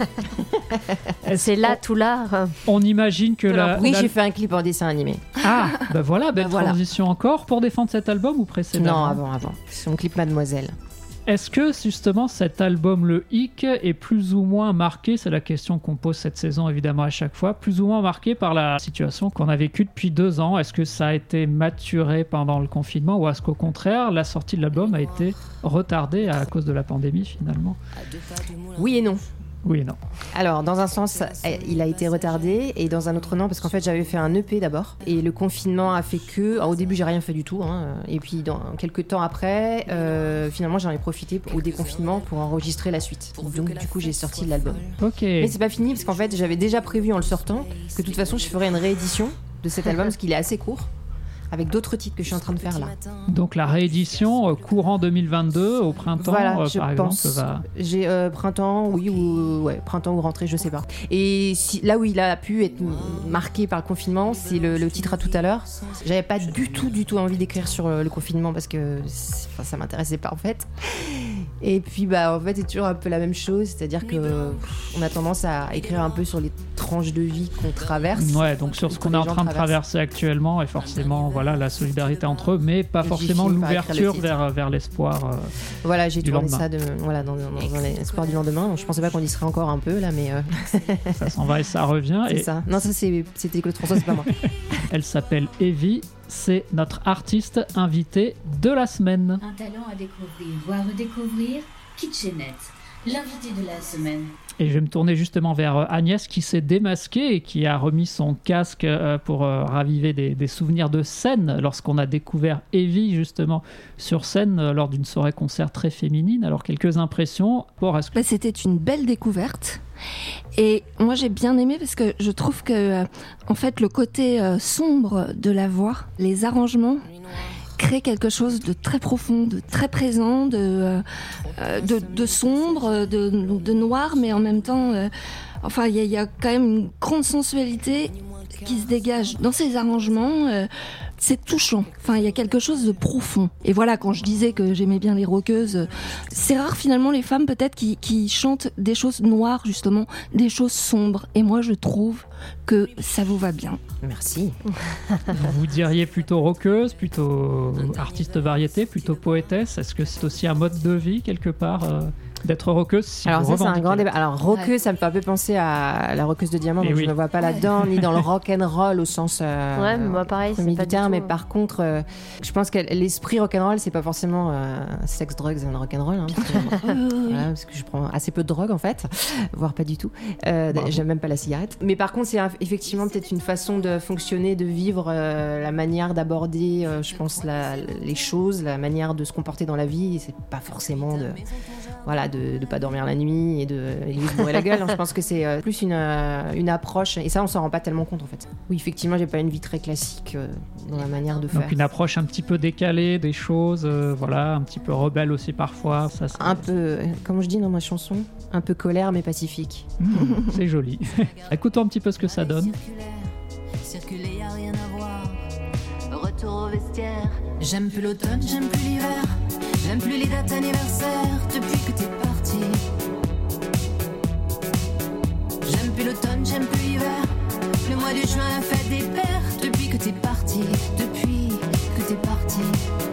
C'est là tout l'art. On imagine que la, Oui, la- j'ai fait un clip en dessin animé. Ah, bah voilà, belle Bah voilà. transition encore pour défendre cet album ou précédemment Non, avant, avant. C'est mon clip Mademoiselle. Est-ce que justement cet album, le Hic, est plus ou moins marqué, c'est la question qu'on pose cette saison évidemment à chaque fois, plus ou moins marqué par la situation qu'on a vécue depuis deux ans? Est-ce que ça a été maturé pendant le confinement ou est-ce qu'au contraire la sortie de l'album a été retardée à cause de la pandémie finalement? Oui et non. Oui et non. Alors, dans un sens, il a été retardé, et dans un autre non, parce qu'en fait, j'avais fait un E P d'abord, et le confinement a fait que... Alors, au début, j'ai rien fait du tout, hein, et puis dans quelques temps après, euh, finalement, j'en ai profité au déconfinement pour enregistrer la suite. Donc, du coup, j'ai sorti l'album. Ok. Mais c'est pas fini, parce qu'en fait, j'avais déjà prévu en le sortant que de toute façon, je ferais une réédition de cet album, parce qu'il est assez court, avec d'autres titres que je suis en train de faire là. Donc la réédition euh, courant deux mille vingt-deux, au printemps, Voilà, euh, je par pense. exemple, va... J'ai euh, printemps, oui, ou ouais, printemps ou rentrée, je sais pas. Et si, là où il a pu être marqué par le confinement, c'est le, le titre à tout à l'heure. J'avais pas du tout, du tout envie d'écrire sur euh, le confinement parce que enfin, ça m'intéressait pas en fait. Et puis bah en fait c'est toujours un peu la même chose, c'est-à-dire que pff, on a tendance à écrire un peu sur les tranches de vie qu'on traverse. Ouais, donc sur ce qu'on est en train de traverser actuellement, et forcément voilà la solidarité entre eux, mais pas forcément l'ouverture vers, vers l'espoir. Euh, voilà, j'ai tourné lendemain. ça de, voilà, dans, dans, dans l'espoir du lendemain. Je pensais pas qu'on y serait encore un peu là, mais euh... ça s'en va et ça revient. C'est et... ça. Non, ça c'est, c'était Claude François, c'est pas moi. Elle s'appelle Evie. C'est notre artiste invité de la semaine. Un talent à découvrir ou à redécouvrir, Kitchenette, l'invité de la semaine. Et je vais me tourner justement vers Agnès qui s'est démasquée et qui a remis son casque pour raviver des, des souvenirs de scène lorsqu'on a découvert Evie justement sur scène lors d'une soirée concert très féminine. Alors quelques impressions pour est-ce que... bah, c'était une belle découverte. Et moi j'ai bien aimé parce que je trouve que euh, en fait le côté euh, sombre de la voix, les arrangements crée quelque chose de très profond, de très présent, de, euh, de, de sombre, de, de noir, mais en même temps, euh, enfin, il y, y a quand même une grande sensualité qui se dégage dans ces arrangements. Euh, c'est touchant. Enfin, il y a quelque chose de profond. Et voilà, quand je disais que j'aimais bien les rockeuses, c'est rare finalement les femmes peut-être qui, qui chantent des choses noires justement, des choses sombres. Et moi, je trouve que ça vous va bien. Merci. Vous diriez plutôt rockeuse, plutôt artiste variété, plutôt poétesse. Est-ce que c'est aussi un mode de vie quelque part euh, d'être rockeuse si Alors vous ça c'est un revendiquez. grand débat. Alors rockeuse, Ouais. ça me fait un peu penser à la rockeuse de diamant, Et donc oui. je ne me vois pas là-dedans, ni dans le rock and roll au sens euh, Ouais, mais moi pareil, c'est premier pas du du terme. tout, Mais hein. par contre, euh, je pense que l'esprit rock and roll, c'est pas forcément euh, sex, drugs and rock and roll, hein, parce, que, voilà, parce que je prends assez peu de drogue en fait, voire pas du tout. Euh, Bravo. J'aime même pas la cigarette. Mais par contre, c'est un- effectivement peut-être une façon de fonctionner, de vivre, euh, la manière d'aborder, euh, je pense, la, les choses, la manière de se comporter dans la vie. Et c'est pas forcément de, voilà, de, de pas dormir la nuit et de, et de se bourrer la gueule. hein. Je pense que c'est euh, plus une, euh, une approche, et ça, on s'en rend pas tellement compte en fait. Oui, effectivement, j'ai pas une vie très classique euh, dans la manière de faire. Donc une approche un petit peu décalée des choses, euh, voilà, un petit peu rebelle aussi parfois. Ça, c'est... Un peu, euh, comme je dis dans ma chanson, un peu colère mais pacifique. Mmh, c'est joli. Écoutons un petit peu ce que ça donne. Circuler, y a rien à voir. Retour au vestiaire. J'aime plus l'automne, j'aime plus l'hiver. J'aime plus les dates anniversaires depuis que t'es parti. J'aime plus l'automne, j'aime plus l'hiver. Le mois de juin fait des pertes depuis que t'es parti. Depuis que t'es parti.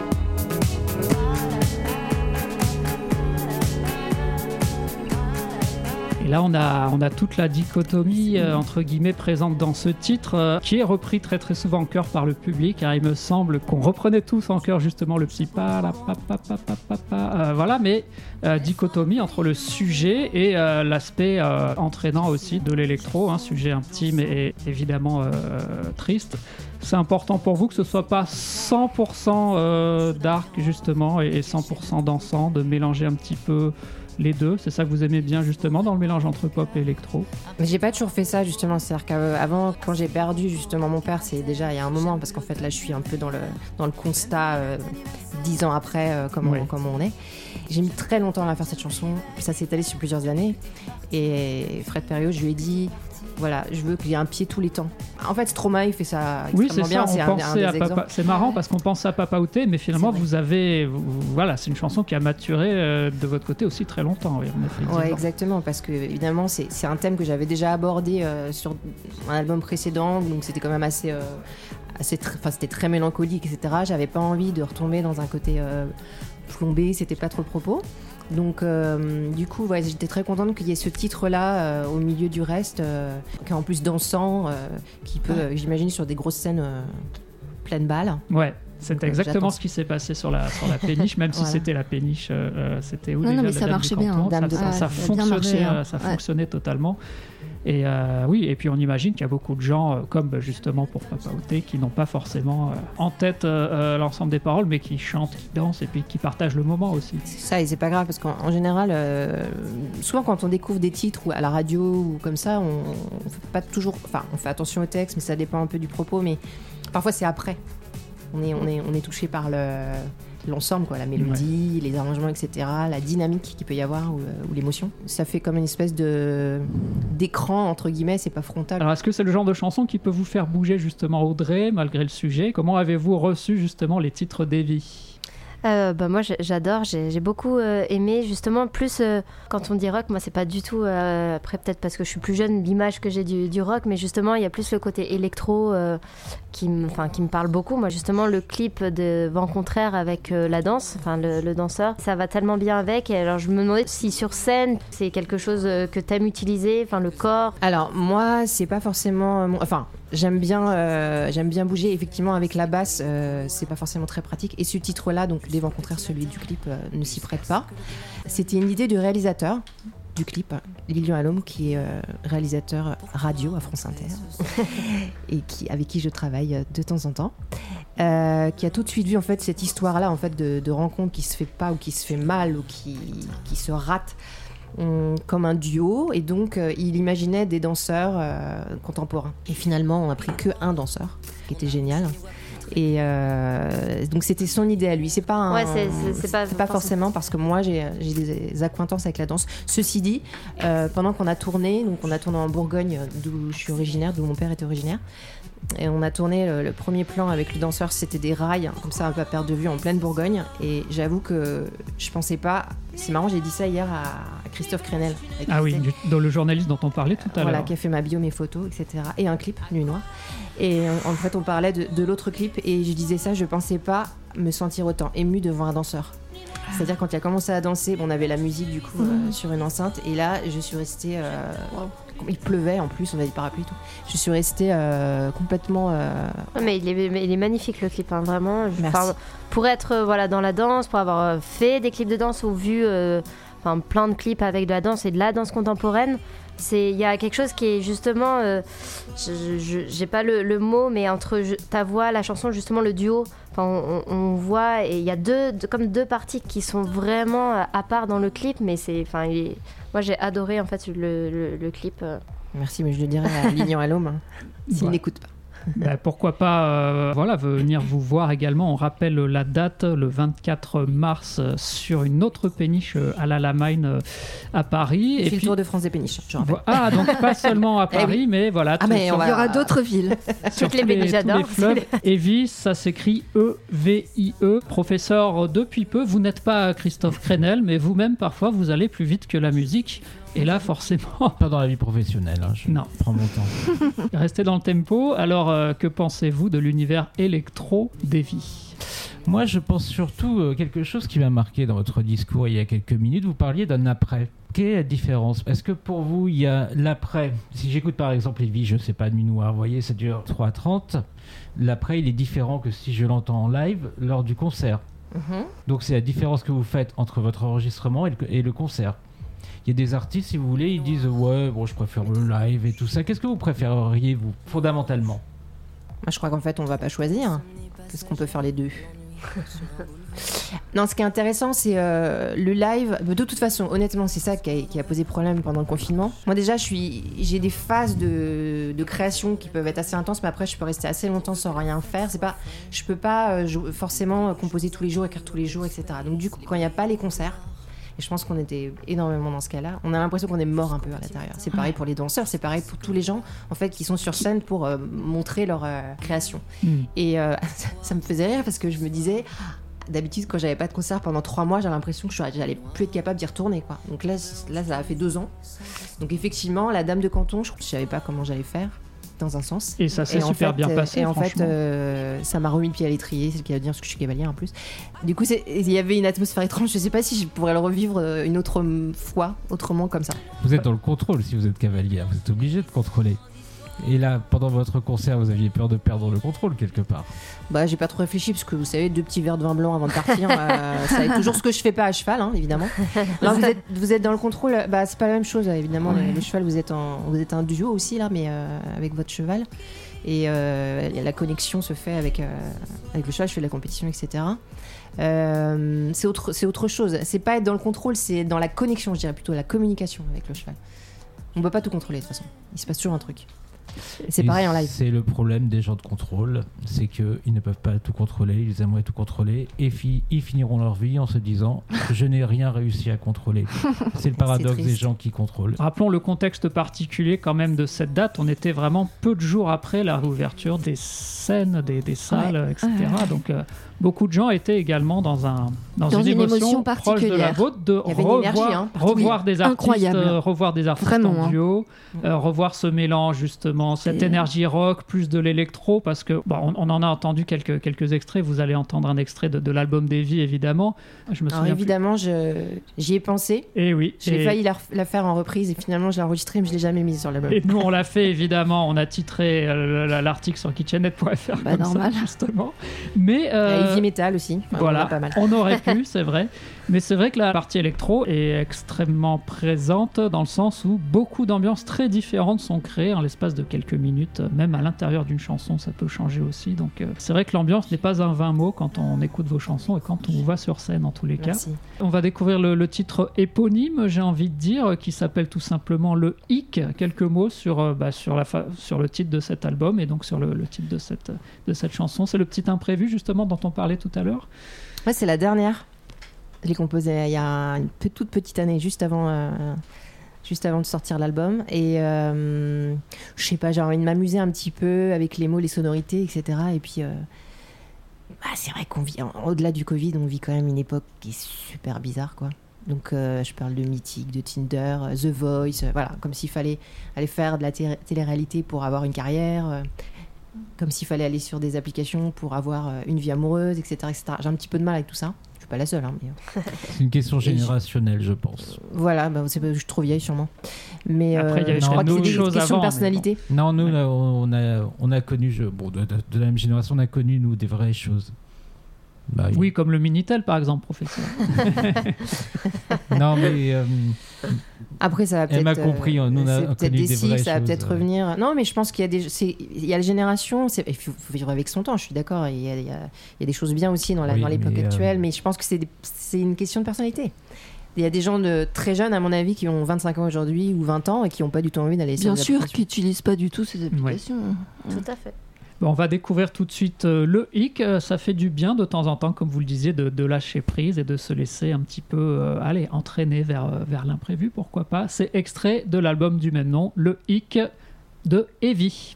Et là, on a, on a toute la dichotomie, euh, entre guillemets, présente dans ce titre, euh, qui est repris très très souvent en chœur par le public. Hein. Il me semble qu'on reprenait tous en chœur justement le petit pa, la pa, pa, pa, pa, pa, pa, euh, voilà, mais euh, dichotomie entre le sujet et euh, l'aspect euh, entraînant aussi de l'électro, hein, sujet intime et évidemment euh, triste. C'est important pour vous que ce soit pas cent pour cent euh, dark justement et cent pour cent dansant, de mélanger un petit peu les deux. C'est ça que vous aimez bien justement dans le mélange entre pop et électro? Mais j'ai pas toujours fait ça justement, c'est-à-dire qu'avant, quand j'ai perdu justement mon père, c'est déjà il y a un moment, parce qu'en fait là je suis un peu dans le, dans le constat euh, dix ans après euh, comment, Oui. comment on est. J'ai mis très longtemps à faire cette chanson, puis ça s'est étalé sur plusieurs années, et Fred Perriot, je lui ai dit voilà, je veux qu'il y ait un pied tous les temps. En fait, Stromae il fait ça Oui, c'est extrêmement ça. bien, On c'est un, un pensait des à Papa. exemples. C'est marrant parce qu'on pense à Papa Outé, mais finalement C'est vrai. vous avez, vous- voilà, c'est une chanson qui a maturé euh, de votre côté aussi très longtemps. Oui, en effet, dix Ouais, ans. exactement, parce que évidemment c'est, c'est un thème que j'avais déjà abordé euh, sur un album précédent, donc c'était quand même assez, euh, assez, tr- enfin c'était très mélancolique, et cetera. J'avais pas envie de retomber dans un côté euh, plombé, c'était pas trop le propos. Donc euh, du coup, ouais, j'étais très contente qu'il y ait ce titre-là euh, au milieu du reste, euh, qui est en plus dansant, euh, qui peut, euh, j'imagine, sur des grosses scènes euh, pleines balles. Ouais. C'était Donc, euh, exactement j'attends. ce qui s'est passé sur la, sur la péniche, même si Voilà. c'était la péniche, euh, euh, c'était où Non, déjà non, mais la ça Dame marchait du bien, Canton, hein. ça, Dame de ça, Canton. ça Ouais, ça a bien fonctionnait, marché, hein. euh, ça Ouais. fonctionnait totalement. Et euh, oui, et puis on imagine qu'il y a beaucoup de gens, euh, comme bah, justement pour Papa Outé, qui n'ont pas forcément euh, en tête euh, euh, l'ensemble des paroles, mais qui chantent, qui dansent et puis qui partagent le moment aussi. C'est ça, et c'est pas grave parce qu'en en général, euh, souvent quand on découvre des titres ou à la radio ou comme ça, on, on fait pas toujours, enfin, on fait attention au texte, mais ça dépend un peu du propos. Mais parfois c'est après. On est, on est, on est touché par le l'ensemble, quoi, la mélodie, les arrangements, et cetera, la dynamique qu'il peut y avoir ou, ou l'émotion. Ça fait comme une espèce de d'écran entre guillemets, c'est pas frontal. Alors est-ce que c'est le genre de chanson qui peut vous faire bouger justement Audrey, malgré le sujet? Comment avez-vous reçu justement les titres d'Evie? Euh, bah moi j'ai- j'adore, j'ai j'ai beaucoup euh, aimé justement plus euh, quand on dit rock, moi c'est pas du tout, euh, après peut-être parce que je suis plus jeune, l'image que j'ai du, du rock, mais justement il y a plus le côté électro euh, qui, me- enfin, qui me parle beaucoup. Moi justement le clip de Vent Contraire avec euh, la danse, enfin le, le danseur, ça va tellement bien avec, et alors je me demandais si sur scène c'est quelque chose euh, que t'aimes utiliser, enfin le corps. Alors moi, c'est pas forcément, mon- enfin, j'aime bien, euh, j'aime bien bouger. Effectivement, avec la basse, euh, c'est pas forcément très pratique. Et ce titre-là, donc des vents contraires, celui du clip, euh, ne s'y prête pas. C'était une idée du réalisateur du clip, Lilian Allôme, qui est euh, réalisateur radio à France Inter et qui, avec qui je travaille euh, de temps en temps, euh, qui a tout de suite vu en fait cette histoire-là en fait de, de rencontre qui se fait pas ou qui se fait mal ou qui, qui se rate. On- comme un duo, et donc euh, il imaginait des danseurs euh, contemporains. Et finalement, on a pris que un danseur, qui était génial. Et euh, donc c'était son idée à lui. C'est pas un- Ouais, c'est- c'est- c'est pas pas forcément- forcément parce que moi j'ai j'ai des accointances avec la danse. Ceci dit, euh, pendant qu'on a tourné, donc on a tourné en Bourgogne, d'où je suis originaire, d'où mon père était originaire. Et on a tourné le, le premier plan avec le danseur, c'était des rails, comme ça un peu à perte de vue en pleine Bourgogne. Et j'avoue que je pensais pas. C'est marrant, j'ai dit ça hier à, à Christophe Crenel. avec Ah qui oui, c'était- du- dans le journaliste dont on parlait tout à voilà, l'heure. qui a fait ma bio, mes photos, et cetera. Et un clip, Nuit Noire. Et euh, en fait, on parlait de, de l'autre clip et je disais ça, je pensais pas me sentir autant émue devant un danseur. C'est-à-dire quand il a commencé à danser, bon, on avait la musique du coup euh, sur une enceinte et là, je suis restée. euh, il pleuvait en plus, on avait des parapluies et tout. Je suis restée euh, complètement. euh, Ouais, mais il est, mais il est magnifique le clip, hein, vraiment. Je- Merci. enfin, pour être euh, voilà, dans la danse, pour avoir euh, fait des clips de danse ou vu euh, enfin, plein de clips avec de la danse et de la danse contemporaine, c'est- il y a quelque chose qui est justement, euh, je- je- j'ai pas le, le mot, mais entre je- ta voix, la chanson, justement le duo, enfin, on, on- on voit, et il y a deux, deux- comme deux parties qui sont vraiment euh, à part dans le clip, mais c'est, enfin, il est- moi j'ai adoré en fait le, le- le clip. euh. Merci, mais je le dirais à Lilian Allôme, hein, s'il Ouais. n'écoute pas. Bah, pourquoi pas euh, voilà, venir vous voir également. On rappelle la date, le vingt-quatre mars, euh, sur une autre péniche euh, à la Lamine euh, à Paris. Et Et puis le puis, tour de France des péniches, je rappelle. vo- ah, donc pas seulement à Eh Paris, oui. mais voilà. Ah, tout- mais sur, on va- Il y aura d'autres villes. sur Toutes les tous péniches, tous j'adore. les fleuves. Evie, ça s'écrit E V I E. Professeur depuis peu, vous n'êtes pas Christophe Crenel, mais vous-même, parfois, vous allez plus vite que la musique. Et là, forcément, Pas dans la vie professionnelle, hein, je Non. prends mon temps. restez dans le tempo. Alors, euh, que pensez-vous de l'univers électro d'Evie? Moi, je pense surtout euh, quelque chose qui m'a marqué dans votre discours il y a quelques minutes. Vous parliez d'un après. Quelle est la différence? Est-ce que pour vous, il y a l'après? Si j'écoute par exemple Evie, je sais pas, Nuit Noire, vous voyez, ça dure trois heures trente. L'après, il est différent que si je l'entends en live lors du concert. Mhm. Donc, c'est la différence que vous faites entre votre enregistrement et le, et le concert. Il y a des artistes, si vous voulez, ils disent ouais, bon, je préfère le live et tout ça. Qu'est-ce que vous préféreriez, vous, fondamentalement? Moi, je crois qu'en fait, on va pas choisir, parce qu'on peut faire les deux. Non, ce qui est intéressant, c'est euh, le live. De toute façon, honnêtement, c'est ça qui a, qui a posé problème pendant le confinement. Moi, déjà, je suis, j'ai des phases de, de création qui peuvent être assez intenses, mais après, je peux rester assez longtemps sans rien faire. C'est pas, je peux pas euh, jou- forcément composer tous les jours, écrire tous les jours, et cetera. Donc, du coup, quand il n'y a pas les concerts, et je pense qu'on était énormément dans ce cas-là, on a l'impression qu'on est mort un peu à l'intérieur. C'est pareil pour les danseurs, c'est pareil pour tous les gens en fait qui sont sur scène pour euh, montrer leur euh, création. Hmm. Et euh, ça, ça me faisait rire parce que je me disais, d'habitude quand j'avais pas de concert pendant trois mois, j'avais l'impression que je- j'allais plus être capable d'y retourner, quoi. Donc là, c- là, ça a fait deux ans. Donc effectivement, la Dame de Canton, je, je savais pas comment j'allais faire. Dans un sens. Et ça s'est en super fait, bien euh, passé, Et en fait, franchement. euh, ça m'a remis le pied à l'étrier, c'est le cas de dire, parce que je suis cavalière en plus. Du coup, c'est- il y avait une atmosphère étrange. Je sais pas si je pourrais le revivre euh, une autre fois, autrement comme ça. Vous êtes dans le contrôle si vous êtes cavalière. Vous êtes obligé de contrôler. Et là, pendant votre concert, vous aviez peur de perdre le contrôle quelque part. Bah, j'ai pas trop réfléchi parce que vous savez, deux petits verres de vin blanc avant de partir, euh, ça est toujours ce que je fais pas à cheval, hein, évidemment. Là, vous êtes, vous êtes dans le contrôle, bah, c'est pas la même chose, évidemment. Ouais. Le, le cheval, vous êtes, en, vous êtes un duo aussi, là, mais euh, avec votre cheval. Et euh, la connexion se fait avec, euh, avec le cheval, je fais de la compétition, et cetera. Euh, c'est, autre, c'est autre chose. C'est pas être dans le contrôle, c'est dans la connexion, je dirais plutôt la communication avec le cheval. On peut pas tout contrôler de toute façon. Il se passe toujours un truc. Et c'est Et pareil en live. C'est le problème des gens de contrôle, c'est qu'ils ne peuvent pas tout contrôler, ils aimeraient tout contrôler, et fi- ils finiront leur vie en se disant « je n'ai rien réussi à contrôler ». C'est le paradoxe C'est des triste. gens qui contrôlent. Rappelons le contexte particulier quand même de cette date. On était vraiment peu de jours après la réouverture des scènes, des, des salles, Ouais. et cetera. Donc euh, beaucoup de gens étaient également dans, un, dans, Dans une, une émotion, émotion proche de la particulière. vôtre, de Il y avait une revoir, énergie, hein, partout. revoir Oui, des artistes, incroyable. euh, revoir des artistes Vraiment, en hein. duo, euh, revoir ce mélange justement, cette Et- énergie rock plus de l'électro, parce que bon, on, on en a entendu quelques, quelques extraits. Vous allez entendre un extrait de, de l'album d'Evie, évidemment. Je me Alors souviens évidemment, je, j'y ai pensé. plus. Et oui. J'ai et- failli la, la faire en reprise et finalement je l'ai enregistrée mais je l'ai jamais mise sur l'album. Et nous, on l'a fait, évidemment. On a titré euh, l'article sur kitchenette point f r Bah, comme normal. ça, justement. Mais Il y a euh, Heavy Metal aussi. Enfin, voilà, on en a pas mal. on aurait pu, c'est vrai. Mais c'est vrai que la partie électro est extrêmement présente dans le sens où beaucoup d'ambiances très différentes sont créées en l'espace de quelques minutes. Même à l'intérieur d'une chanson, ça peut changer aussi. Donc euh, c'est vrai que l'ambiance n'est pas un vain mot quand on écoute vos chansons et quand on va sur scène, en tous les cas. Merci. On va découvrir le, le titre éponyme, j'ai envie de dire, qui s'appelle tout simplement Le Hic. Quelques mots sur, euh, bah, sur, la fa- sur le titre de cet album et donc sur le, le titre de cette, de cette chanson. C'est le petit imprévu, justement, dont on parlait tout à l'heure. Ouais, c'est la dernière. Je l'ai composée il y a une pe- toute petite année, juste avant, euh, juste avant de sortir l'album. Et euh, je sais pas, j'ai envie de m'amuser un petit peu avec les mots, les sonorités, et cetera. Et puis, euh, bah, c'est vrai qu'on vit, en- au-delà du Covid, on vit quand même une époque qui est super bizarre, quoi. Donc, euh, je parle de Mythique, de Tinder, euh, The Voice, euh, voilà, comme s'il fallait aller faire de la té- télé-réalité pour avoir une carrière. euh, Comme s'il fallait aller sur des applications pour avoir euh, une vie amoureuse, et cetera, et cetera. J'ai un petit peu de mal avec tout ça. Je suis pas la seule, hein, mais euh, C'est une question Et je- générationnelle, je pense. voilà, bah, c'est, je suis trop vieille sûrement. Mais Après, il y avait je crois que d'autres c'est des choses questions avant, de mais personnalité. Non, nous, là, on a, on a connu, je, bon, de, de- de la même génération, on a connu, nous, des vraies choses. Bah, Oui, comme le Minitel, par exemple, professeur. Non, mais euh, Après, ça va peut-être. Elle m'a compris, euh, nous, on a c'est connu peut-être des des cycles, vraies ça va choses, peut-être ouais. revenir. Non, mais je pense qu'il y a des. c'est- Il y a la génération, c'est- il faut, faut vivre avec son temps, je suis d'accord. Il y a, il y a- il y a des choses bien aussi dans, la, Oui, dans l'époque mais, euh, actuelle, mais je pense que c'est, des- c'est une question de personnalité. Il y a des gens de très jeunes, à mon avis, qui ont vingt-cinq ans aujourd'hui ou vingt ans et qui n'ont pas du tout envie d'aller sur Bien des sûr, applications. qui n'utilisent pas du tout ces applications. Tout à fait. Bon, on va découvrir tout de suite euh, le hic. Euh, Ça fait du bien de temps en temps, comme vous le disiez, de, de lâcher prise et de se laisser un petit peu euh, aller, entraîner vers, euh, vers l'imprévu, pourquoi pas. C'est extrait de l'album du même nom, Le Hic de Evie.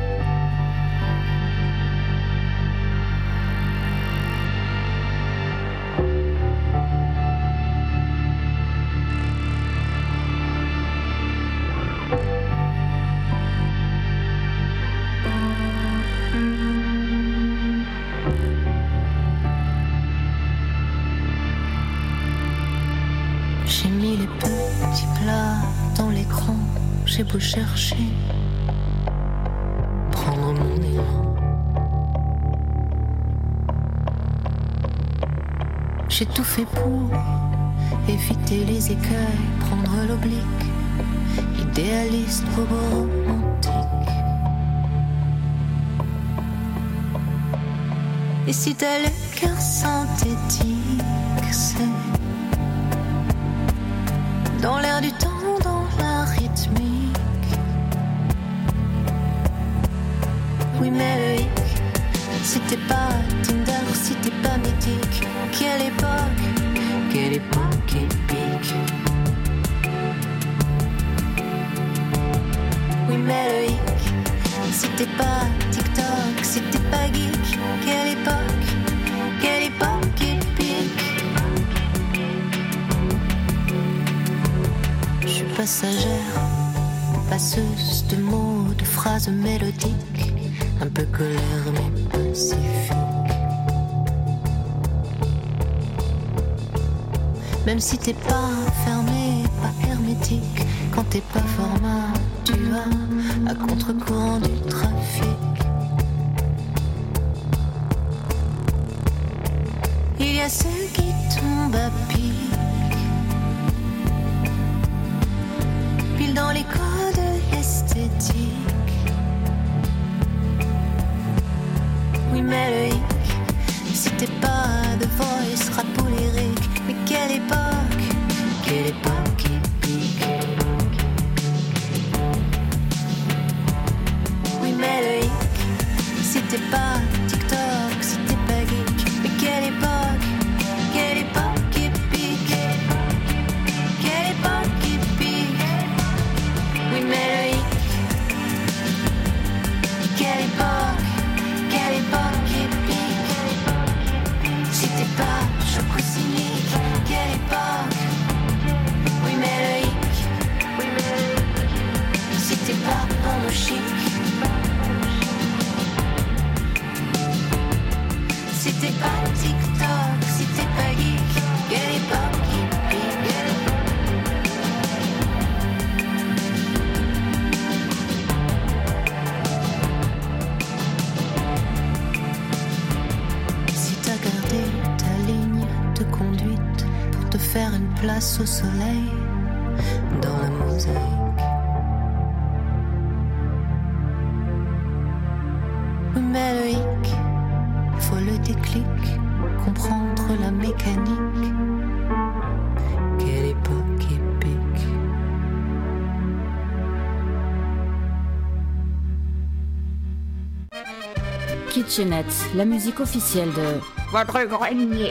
J'ai mis les petits plats dans l'écran, j'ai beau chercher, prendre mon élan. J'ai tout fait pour éviter les écueils, prendre l'oblique, idéaliste, robot romantique. Et si t'as le cœur synthétique, c'est dans l'air du temps, dans la rythmique. Oui, mais le hic, si t'es pas Tinder, si t'es pas mythique, quelle époque, quelle époque épique. Oui, mais le hic, si t'es pas TikTok, si t'es pas geek, quelle époque, quelle époque épique. Je suis passagère, passeuse de mots, de phrases mélodiques, un peu colère mais pacifique. Même si t'es pas fermé, pas hermétique, quand t'es pas format, tu vas à contre-courant du trafic. Il y a ceux qui tombent à pic, pile dans les codes esthétiques. Oui mais le hic, si t'es pas de voice rap ou lyrique, mais quelle époque, quelle époque qui pique. Oui mais le hic, si t'es pas TikTok, si t'es pas geek, mais quelle époque, quelle époque qui pique. Quelle époque qui pique. Oui mais le hic, quelle époque, quelle époque qui pique. Si t'es pas choc ou cynique, quelle époque. Oui mais le hic, oui mais le hic. Si t'es pas porno chic, si t'es pas TikTok, si t'es pas geek, quelle époque qui pique. Si t'as gardé ta ligne de conduite pour te faire une place au soleil dans la mosaïque. Oui mais le hic, faut le déclic, comprendre la mécanique. Quelle époque épique. Kitchenette, la musique officielle de votre grenier.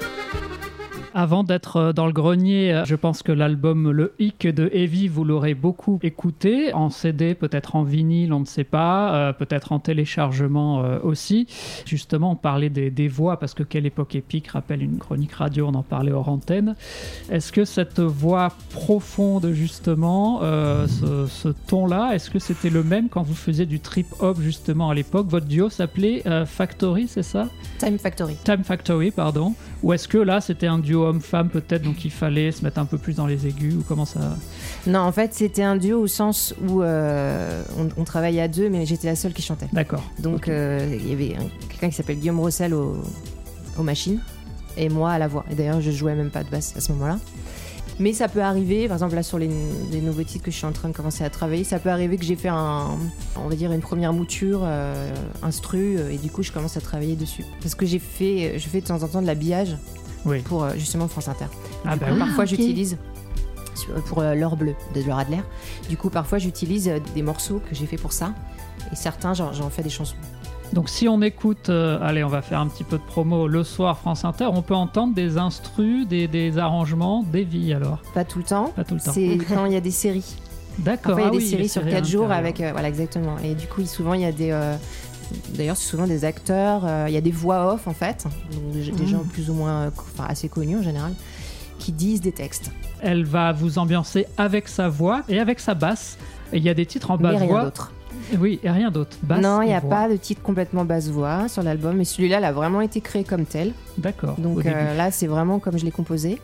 Avant d'être dans le grenier, je pense que l'album Le Hic de Heavy, vous l'aurez beaucoup écouté, en C D, peut-être en vinyle, on ne sait pas, euh, peut-être en téléchargement euh, aussi. Justement, on parlait des, des voix, parce que Quelle époque épique rappelle une chronique radio, on en parlait hors antenne. Est-ce que cette voix profonde, justement, euh, ce, ce ton-là, est-ce que c'était le même quand vous faisiez du trip-hop, justement, à l'époque? Votre duo s'appelait euh, Factory, c'est ça? Time Factory. Time Factory, pardon. Ou est-ce que là, c'était un duo homme-femme peut-être, donc il fallait se mettre un peu plus dans les aigus, ou comment ça... Non, en fait, c'était un duo au sens où euh, on, on travaillait à deux, mais j'étais la seule qui chantait. D'accord. Donc, euh, il y avait un- quelqu'un qui s'appelle Guillaume Rossel au, aux machines, et moi à la voix. Et d'ailleurs, je jouais même pas de basse à ce moment-là. Mais ça peut arriver, par exemple là sur les, les nouveaux titres que je suis en train de commencer à travailler, ça peut arriver que j'ai fait un, on va dire une première mouture euh, instru, euh, et du coup je commence à travailler dessus. Parce que j'ai fait, je fais de temps en temps de l'habillage Oui. pour euh, justement France Inter. Ah Du bah coup, oui. parfois ok. j'utilise sur- pour euh, l'or bleu de Laura Adler. Du coup parfois j'utilise euh, des morceaux que j'ai fait pour ça, et certains j'en, j'en fais des chansons. Donc si on écoute, euh, allez, on va faire un petit peu de promo le soir France Inter, on peut entendre des instrus, des, des arrangements, des vies alors. Pas tout le temps. Pas tout le temps. C'est quand il y a des séries. D'accord. Parfois, il y a ah des oui, séries les sur séries quatre jours intérieures. avec. euh, voilà, exactement. Et du coup, souvent, il y a des. euh, D'ailleurs, c'est souvent des acteurs. euh, Il y a des voix off, en fait. Donc, des, des Mmh. gens plus ou moins. euh, co- Enfin, assez connus en général. Qui disent des textes. Elle va vous ambiancer avec sa voix et avec sa basse. Et il y a des titres en Mais basse rien voix. d'autre. Oui, et rien d'autre. Basse Non, il n'y et a voix. pas de titre complètement basse-voix sur l'album. Mais celui-là, il a vraiment été créé comme tel. D'accord. au Donc début. euh, là, c'est vraiment comme je l'ai composé.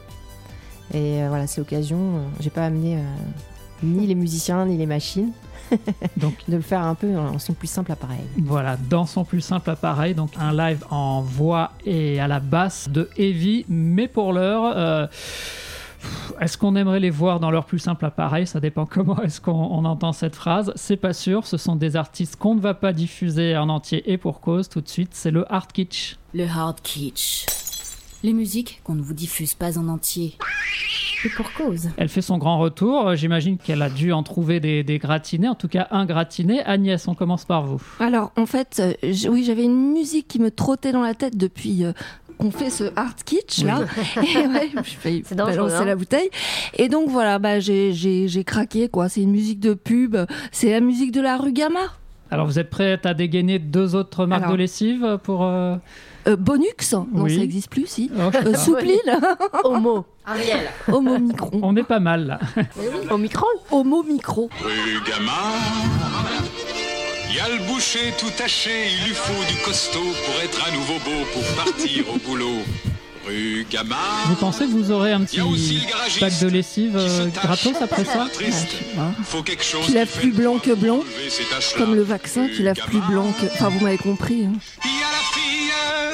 Et euh, voilà, c'est l'occasion. euh, J'ai pas amené euh, ni les musiciens, ni les machines. Donc, de le faire un peu en son plus simple appareil. Voilà, dans son plus simple appareil, donc un live en voix et à la basse de Heavy, mais pour l'heure, euh, est-ce qu'on aimerait les voir dans leur plus simple appareil? Ça dépend comment est-ce qu'on on entend cette phrase. C'est pas sûr, ce sont des artistes qu'on ne va pas diffuser en entier et pour cause. Tout de suite, c'est le hard kitsch. Le hard kitsch. Les musiques qu'on ne vous diffuse pas en entier. Et pour cause. Elle fait son grand retour, j'imagine qu'elle a dû en trouver des, des gratinés, en tout cas un gratiné. Agnès, on commence par vous. Alors, en fait, euh, j- oui, j'avais une musique qui me trottait dans la tête depuis euh, qu'on fait ce hard kitsch, là. Et ouais, je failli C'est dangereux, balancer hein. la bouteille. Et donc, voilà, bah, j'ai, j'ai, j'ai craqué, quoi. C'est une musique de pub. C'est la musique de la rue Gamma. Alors, vous êtes prête à dégainer deux autres marques Alors. de lessive pour... euh, Euh, Bonux, non, Oui. ça n'existe plus, si. oh, je sais Euh, pas. Soupline, Homo. Ariel. Homo Micron. On est pas mal, là. Au micro. Homo Micro. Rue Gamma, y a le boucher tout taché, il lui faut du costaud pour être à nouveau beau pour partir au boulot. Rue Gamard. Vous pensez que vous aurez un petit pack de lessive euh, gratos après ça? Faut quelque chose Qui lave plus blanc que blanc, enlever ces taches-là. comme le vaccin qui lave plus blanc que... Enfin, vous m'avez compris. Hein. Il y a la fille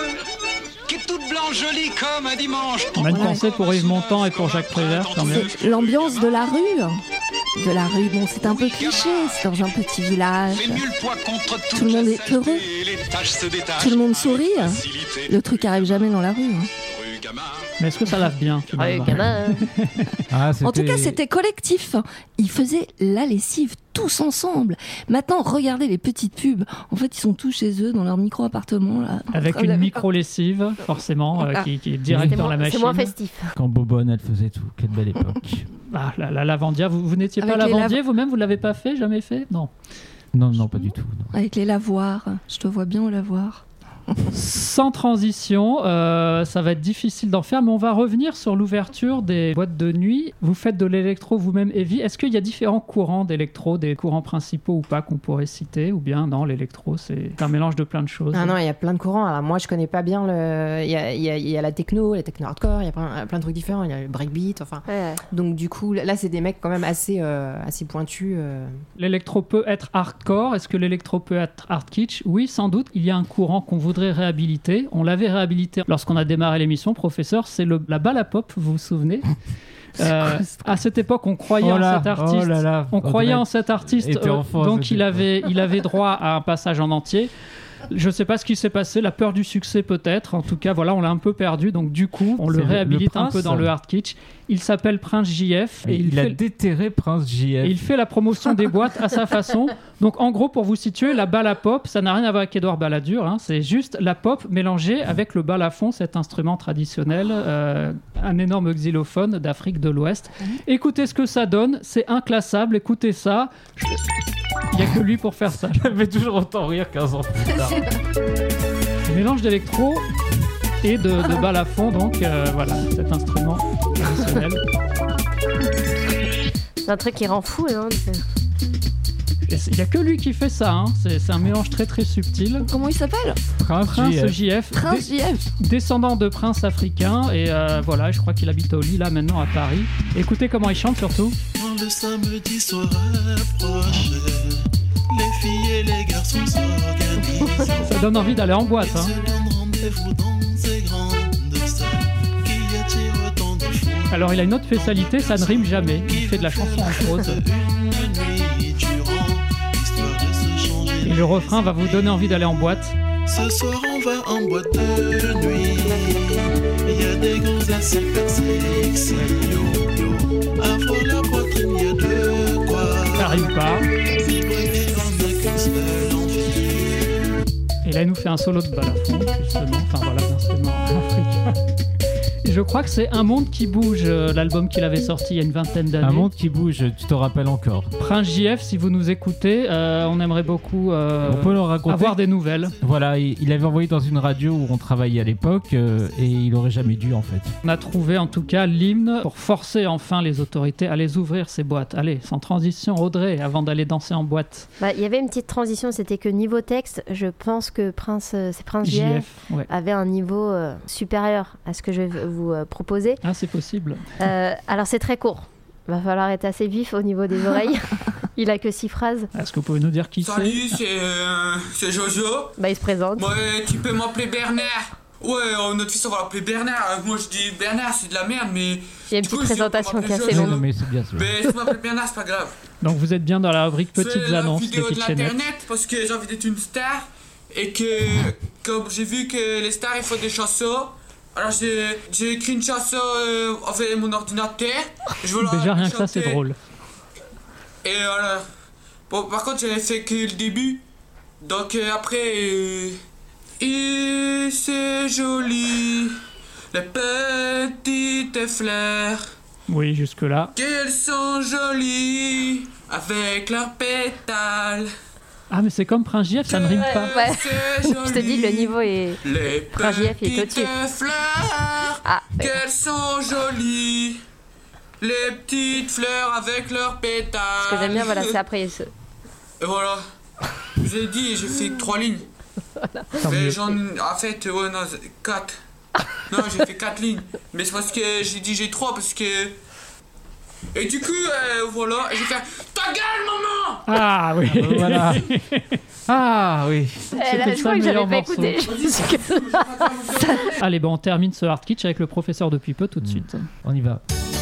euh, qui est toute blanche, jolie comme un dimanche. Même pensée pour Yves Montand et pour Jacques Prévert quand même. C'est l'ambiance de la rue. De la rue, bon, c'est un peu cliché, c'est dans un petit village. Fais mieux le poids contre toute Tout le monde la est heureux. saleté, les taches se détachent. Tout le monde sourit. Facilité. Le truc arrive jamais dans la rue. hein. Rue Gamard. Mais est-ce que ça lave bien Ah, finalement? gamin, Ah, En tout cas, c'était collectif. Ils faisaient la lessive tous ensemble. Maintenant, regardez les petites pubs. En fait, ils sont tous chez eux dans leur micro-appartement. Là, Avec une micro-lessive, forcément, euh, qui, qui est direct c'est dans moins, la c'est machine. moins festif. Quand Bobonne, elle faisait tout. Quelle belle époque. Ah, la, la lavandière, vous, vous n'étiez pas Avec les lavandier vous-même? Vous l'avez pas fait? Jamais fait? Non. Non, non, pas du tout. non. Avec les lavoirs. Je te vois bien au lavoir. Sans transition, euh, ça va être difficile d'en faire, mais on va revenir sur l'ouverture des boîtes de nuit. Vous faites de l'électro vous-même, Evie. Est-ce qu'il y a différents courants d'électro, des courants principaux ou pas qu'on pourrait citer? Ou bien non, l'électro, c'est un mélange de plein de choses. Ah non, il y a plein de courants. Alors moi, je connais pas bien le. Il y a, il y a- il y a la techno, la techno hardcore, il y a plein, plein de trucs différents. Il y a le breakbeat, enfin. Ouais. Donc du coup, là, c'est des mecs quand même assez, euh, assez pointus. euh. L'électro peut être hardcore. Est-ce que l'électro peut être hard kitsch? Oui, sans doute. Il y a un courant qu'on voudrait réhabiliter. On l'avait réhabilité lorsqu'on a démarré l'émission, professeur. C'est le, la balle à pop, vous vous souvenez? Euh, à cette époque, on croyait Oh là, en cet artiste. oh là là, on croyait Audrey en cet artiste, était euh, enfant, donc c'était il pas- avait, il avait droit à un passage en entier. Je ne sais pas ce qui s'est passé, la peur du succès peut-être. En tout cas, voilà, on l'a un peu perdu. Donc du coup, on C'est le le- réhabilite le un peu prince. dans le hard kitsch. Il s'appelle Prince J F Et et il, il a fait déterré Prince J F. et il fait la promotion des boîtes à sa façon. Donc, en gros, pour vous situer, la balle à pop, ça n'a rien à voir avec Édouard Balladur. Hein. C'est juste la pop mélangée avec le balafon, cet instrument traditionnel, euh, un énorme xylophone d'Afrique de l'Ouest. Écoutez ce que ça donne. C'est inclassable. Écoutez ça. Je- Il n'y a que lui pour faire ça. Je vais toujours autant rire quinze ans plus tard. Mélange d'électro et de, de balafon. Donc, euh, voilà, cet instrument traditionnel. C'est un truc qui rend fou, hein. C'est- Et c'est- Il n'y a que lui qui fait ça. Hein. C'est c'est un mélange très très subtil. Comment il s'appelle? Prince J F, Prince dé- J F. descendant de prince africain, et euh, voilà, je crois qu'il habite au Lila maintenant à Paris. Écoutez comment il chante surtout. Quand le samedi soir approche, les filles et les garçons s'organisent. Ça donne envie d'aller en boîte. Ils Hein. se donnent rendez-vous dans ces grandes salles qui attirent tant de fous. Alors il a une autre spécialité, ça ne rime jamais. Il fait de la chanson en prose. Une nuit durant, histoire de se changer. Et le refrain va vous donner envie d'aller en boîte. Ce soir on va en boîte de nuit. Il y a des gros assez super sexy. Yo, yo. Avoir la poitrine, il y a de quoi. Ça rime pas. Vibrer, on n'a qu'une seule envie. Et là il nous fait un solo de balafon, justement. Enfin voilà, d'instrument africain. Et je crois que c'est Un monde qui bouge, euh, l'album qu'il avait sorti il y a une vingtaine d'années. Un monde qui bouge, tu te rappelles encore. Prince J F, si vous nous écoutez, euh, on aimerait beaucoup euh, On peut leur raconter. avoir des nouvelles. Voilà, il, il avait envoyé dans une radio où on travaillait à l'époque euh, et il aurait jamais dû en fait. On a trouvé en tout cas l'hymne pour forcer enfin les autorités à les ouvrir, ces boîtes. Allez, sans transition, Audrey, avant d'aller danser en boîte. Bah, il y avait une petite transition, c'était que niveau texte, je pense que Prince, euh, c'est Prince J F, J F, ouais. avait un niveau euh, supérieur à ce que je vais vous euh, proposer. Ah, c'est possible. Euh, alors c'est très court. Va falloir être assez vif au niveau des oreilles. Il a que six phrases. Est-ce que vous pouvez nous dire qui c'est? Salut, c'est euh, c'est Jojo. Bah il se présente. Ouais, tu peux m'appeler Bernard. Ouais, euh, notre fils on va l'appeler Bernard. Euh, Moi je dis Bernard, c'est de la merde, mais. Il y a une Du coup, petite je dis, on peut présentation qui est m'appeler assez Jojo. Non, mais c'est bien sûr. Mais si tu m'appelles Bernard, c'est pas grave. Donc vous êtes bien dans la rubrique C'est petites la annonces de vidéo de Kitchenette. l'internet parce que j'ai envie d'être une star et que comme j'ai vu que les stars ils font des chansons. Alors j'ai j'ai écrit une chanson euh, avec mon ordinateur. Je veux la Déjà rien que ça, c'est chanter. drôle. Et voilà. Bon, par contre, j'avais fait que le début. Donc euh, après. euh, Et c'est joli. Les petites fleurs. Oui, jusque-là. Qu'elles sont jolies. Avec leurs pétales. Ah, mais c'est comme Prince J F, ça ne rime pas. Ouais. C'est Je te dis, le niveau est. Les Prince J F, il est petites au-dessus. fleurs. Ah, ouais. Qu'elles sont jolies. Les petites fleurs avec leurs pétales. Ce que j'aime bien, voilà, c'est après. ce- Et voilà. J'ai dit, j'ai fait que trois lignes. Tant Mais mieux. j'en. En fait, ouais, non, quatre. Non, j'ai fait quatre lignes. Mais c'est parce que j'ai dit G trois parce que. Et du coup, euh, voilà, j'ai fait ta gueule, maman. Ah oui, voilà. Ah oui. Eh, là, je crois que j'avais pas écouté. Allez, bon, on termine ce hard kitsch avec le professeur depuis peu tout de suite. On y va.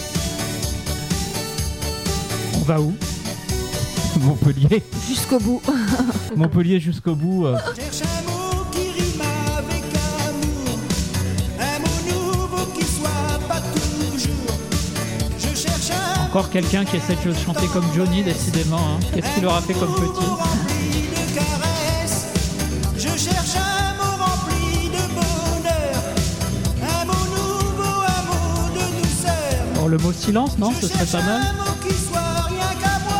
On va où? Montpellier. Jusqu'au bout. Montpellier jusqu'au bout. euh. Cherche un mot qui rime avec amour, un mot nouveau qui soit pas toujours. Je cherche un Encore quelqu'un qui essaie de chanter comme Johnny, décidément. Hein. Qu'est-ce qu'il aura fait comme mot petit? rempli de caresses. Je cherche un mot rempli de bonheur, un mot nouveau, un mot de douceur. Bon, le mot silence, non? Ce serait pas mal. Un mot qui soit rien qu'à moi.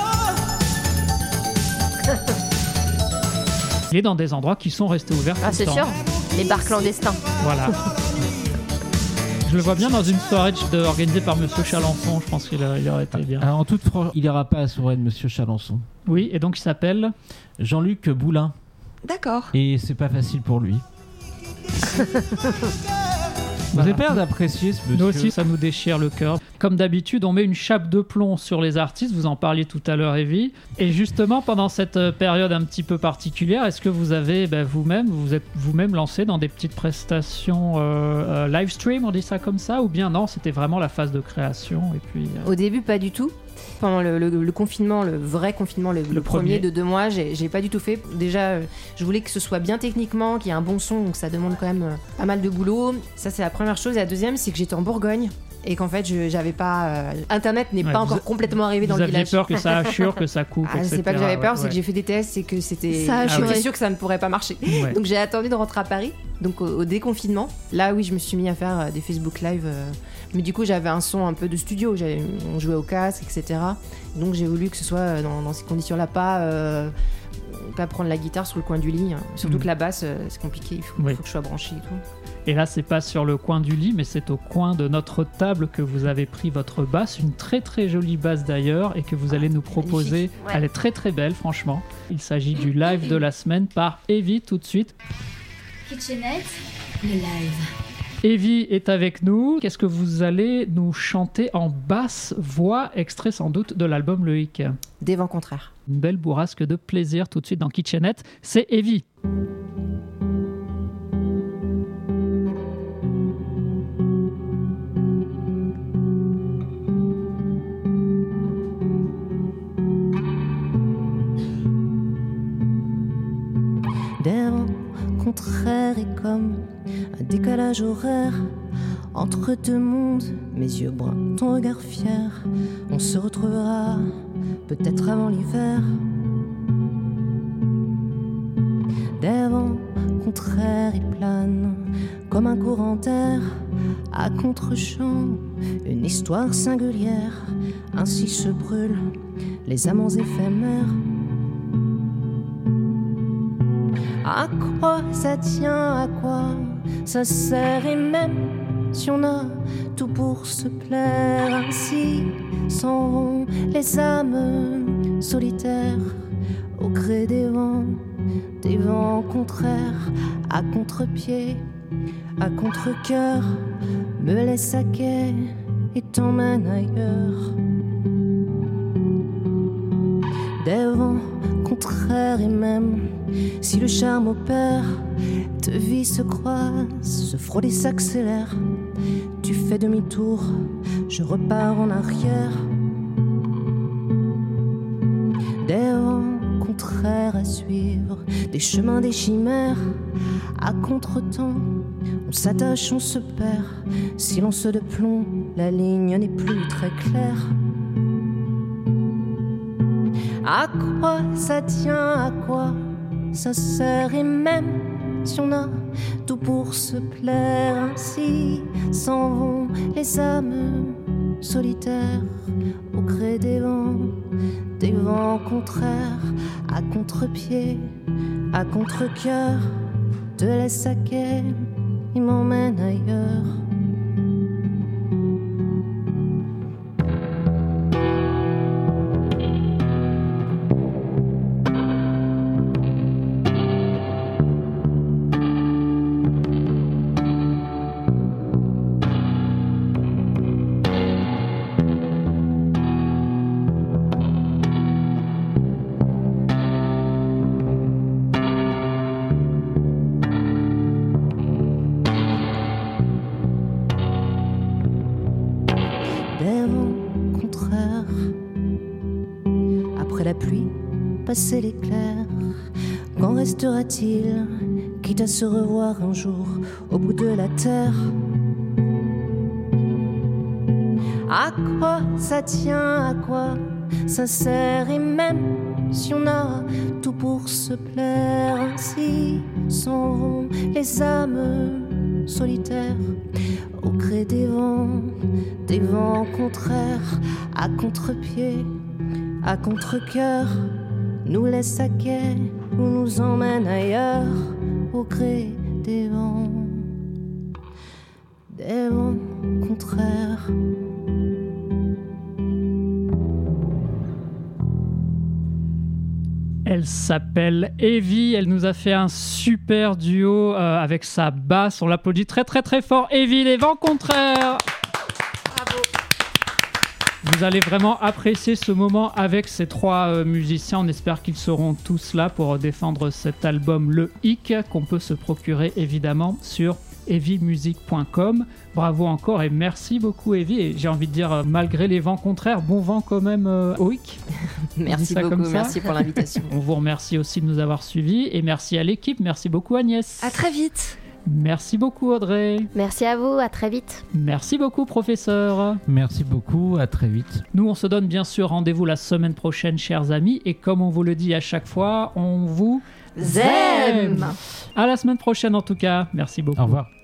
Il est dans des endroits qui sont restés ouverts tout Ah, le c'est temps. sûr. Les bars clandestins. Voilà. Je le vois bien dans une soirée de- organisée par Monsieur Chalençon. Je pense qu'il a- il aurait été bien. Alors, en toute franchise, il n'ira pas à la soirée de Monsieur Chalençon. Oui, et donc il s'appelle Jean-Luc Boulin. D'accord. Et c'est pas facile pour lui. Vous avez peur d'apprécier ce monsieur? Nous aussi, ça nous déchire le cœur. Comme d'habitude, on met une chape de plomb sur les artistes. Vous en parliez tout à l'heure, Evie. Et justement, pendant cette euh, période un petit peu particulière, est-ce que vous avez ben, vous-même, vous êtes vous-même lancé dans des petites prestations euh, euh, live stream, on dit ça comme ça, ou bien non, c'était vraiment la phase de création et puis. euh, Au début, pas du tout. Pendant le, le- le confinement, le vrai confinement, le, le premier. premier de deux mois, j'ai j'ai pas du tout fait. Déjà, euh, je voulais que ce soit bien techniquement, qu'il y ait un bon son, donc ça demande quand même euh, pas mal de boulot. Ça, c'est la première chose. Et la deuxième, c'est que j'étais en Bourgogne et qu'en fait, je j'avais pas. euh, Internet n'est Ouais, pas vous encore a- complètement arrivé dans Vous le aviez village. peur que ça assure, que ça coupe, Ah, c'est et pas que cetera. j'avais peur, Ouais, c'est que ouais. j'ai fait des tests et que c'était. Ça a J'étais assuré. sûre que ça ne pourrait pas marcher. Ouais. Donc j'ai attendu de rentrer à Paris. Donc au, au déconfinement, là oui, je me suis mis à faire euh, des Facebook Live. euh, mais du coup, j'avais un son un peu de studio. J'avais- On jouait au casque, et cetera. Donc j'ai voulu que ce soit euh, dans, dans ces conditions-là, pas, euh, pas prendre la guitare sur le coin du lit. hein. Surtout Mm. que la basse, euh, c'est compliqué. Il faut, Oui. faut que je sois branché et tout. Et là, c'est pas sur le coin du lit, mais c'est au coin de notre table que vous avez pris votre basse, une très très jolie basse d'ailleurs, et que vous allez nous proposer. magnifique, ouais. Elle est très très belle, franchement. Il s'agit du live de la semaine par Evie tout de suite. Kitchenette, le live. Evie est avec nous. Qu'est-ce que vous allez nous chanter en basse voix, extrait sans doute de l'album Le Hic? Des vents contraires. Une belle bourrasque de plaisir tout de suite dans Kitchenette. C'est Evie. Des vents contraires et comme un décalage horaire entre deux mondes, mes yeux bruns, ton regard fier. On se retrouvera peut-être avant l'hiver. Des vents contraires et planent comme un courant d'air à contre-champ, une histoire singulière. Ainsi se brûlent les amants éphémères. À quoi ça tient, à quoi ça sert, et même si on a tout pour se plaire, ainsi s'en vont les âmes solitaires au gré des vents, des vents contraires, à contre-pied, à contre-cœur, me laisse à quai et t'emmène ailleurs. Des vents contraires et même si le charme opère, deux vies se croisent, se frôler s'accélère. Tu fais demi-tour, je repars en arrière. Des vents contraires à suivre, des chemins, des chimères. À contre-temps, on s'attache, on se perd. Silence de plomb, la ligne n'est plus très claire. À quoi ça tient, à quoi ça sert, et même si on a tout pour se plaire, ainsi s'en vont les âmes solitaires au gré des vents, des vents contraires, à contre-pied, à contre-cœur, te laisse à quai, il m'emmène ailleurs. passer l'éclair. Qu'en restera-t-il, quitte à se revoir un jour au bout de la terre? À quoi ça tient, à quoi ça sert? Et même si on a tout pour se plaire, ainsi s'en vont les âmes solitaires au gré des vents, des vents contraires, à contre-pied, à contre-cœur, nous laisse à quai ou nous emmène ailleurs au gré des vents, des vents contraires. Elle s'appelle Evie, elle nous a fait un super duo euh, avec sa basse, on l'applaudit très très très fort. Evie, les vents contraires. Bravo. Vous allez vraiment apprécier ce moment avec ces trois euh, musiciens, on espère qu'ils seront tous là pour défendre cet album Le Hic qu'on peut se procurer évidemment sur evie music point com. Bravo encore et merci beaucoup Evie, et j'ai envie de dire euh, malgré les vents contraires, bon vent quand même euh, au Hic. Merci beaucoup, merci pour l'invitation. On vous remercie aussi de nous avoir suivis et merci à l'équipe, merci beaucoup Agnès. À très vite. Merci beaucoup Audrey. Merci à vous, à très vite. Merci beaucoup professeur. Merci beaucoup, à très vite. Nous on se donne bien sûr rendez-vous la semaine prochaine chers amis, et comme on vous le dit à chaque fois, on vous aime. À la semaine prochaine en tout cas, merci beaucoup. Au revoir.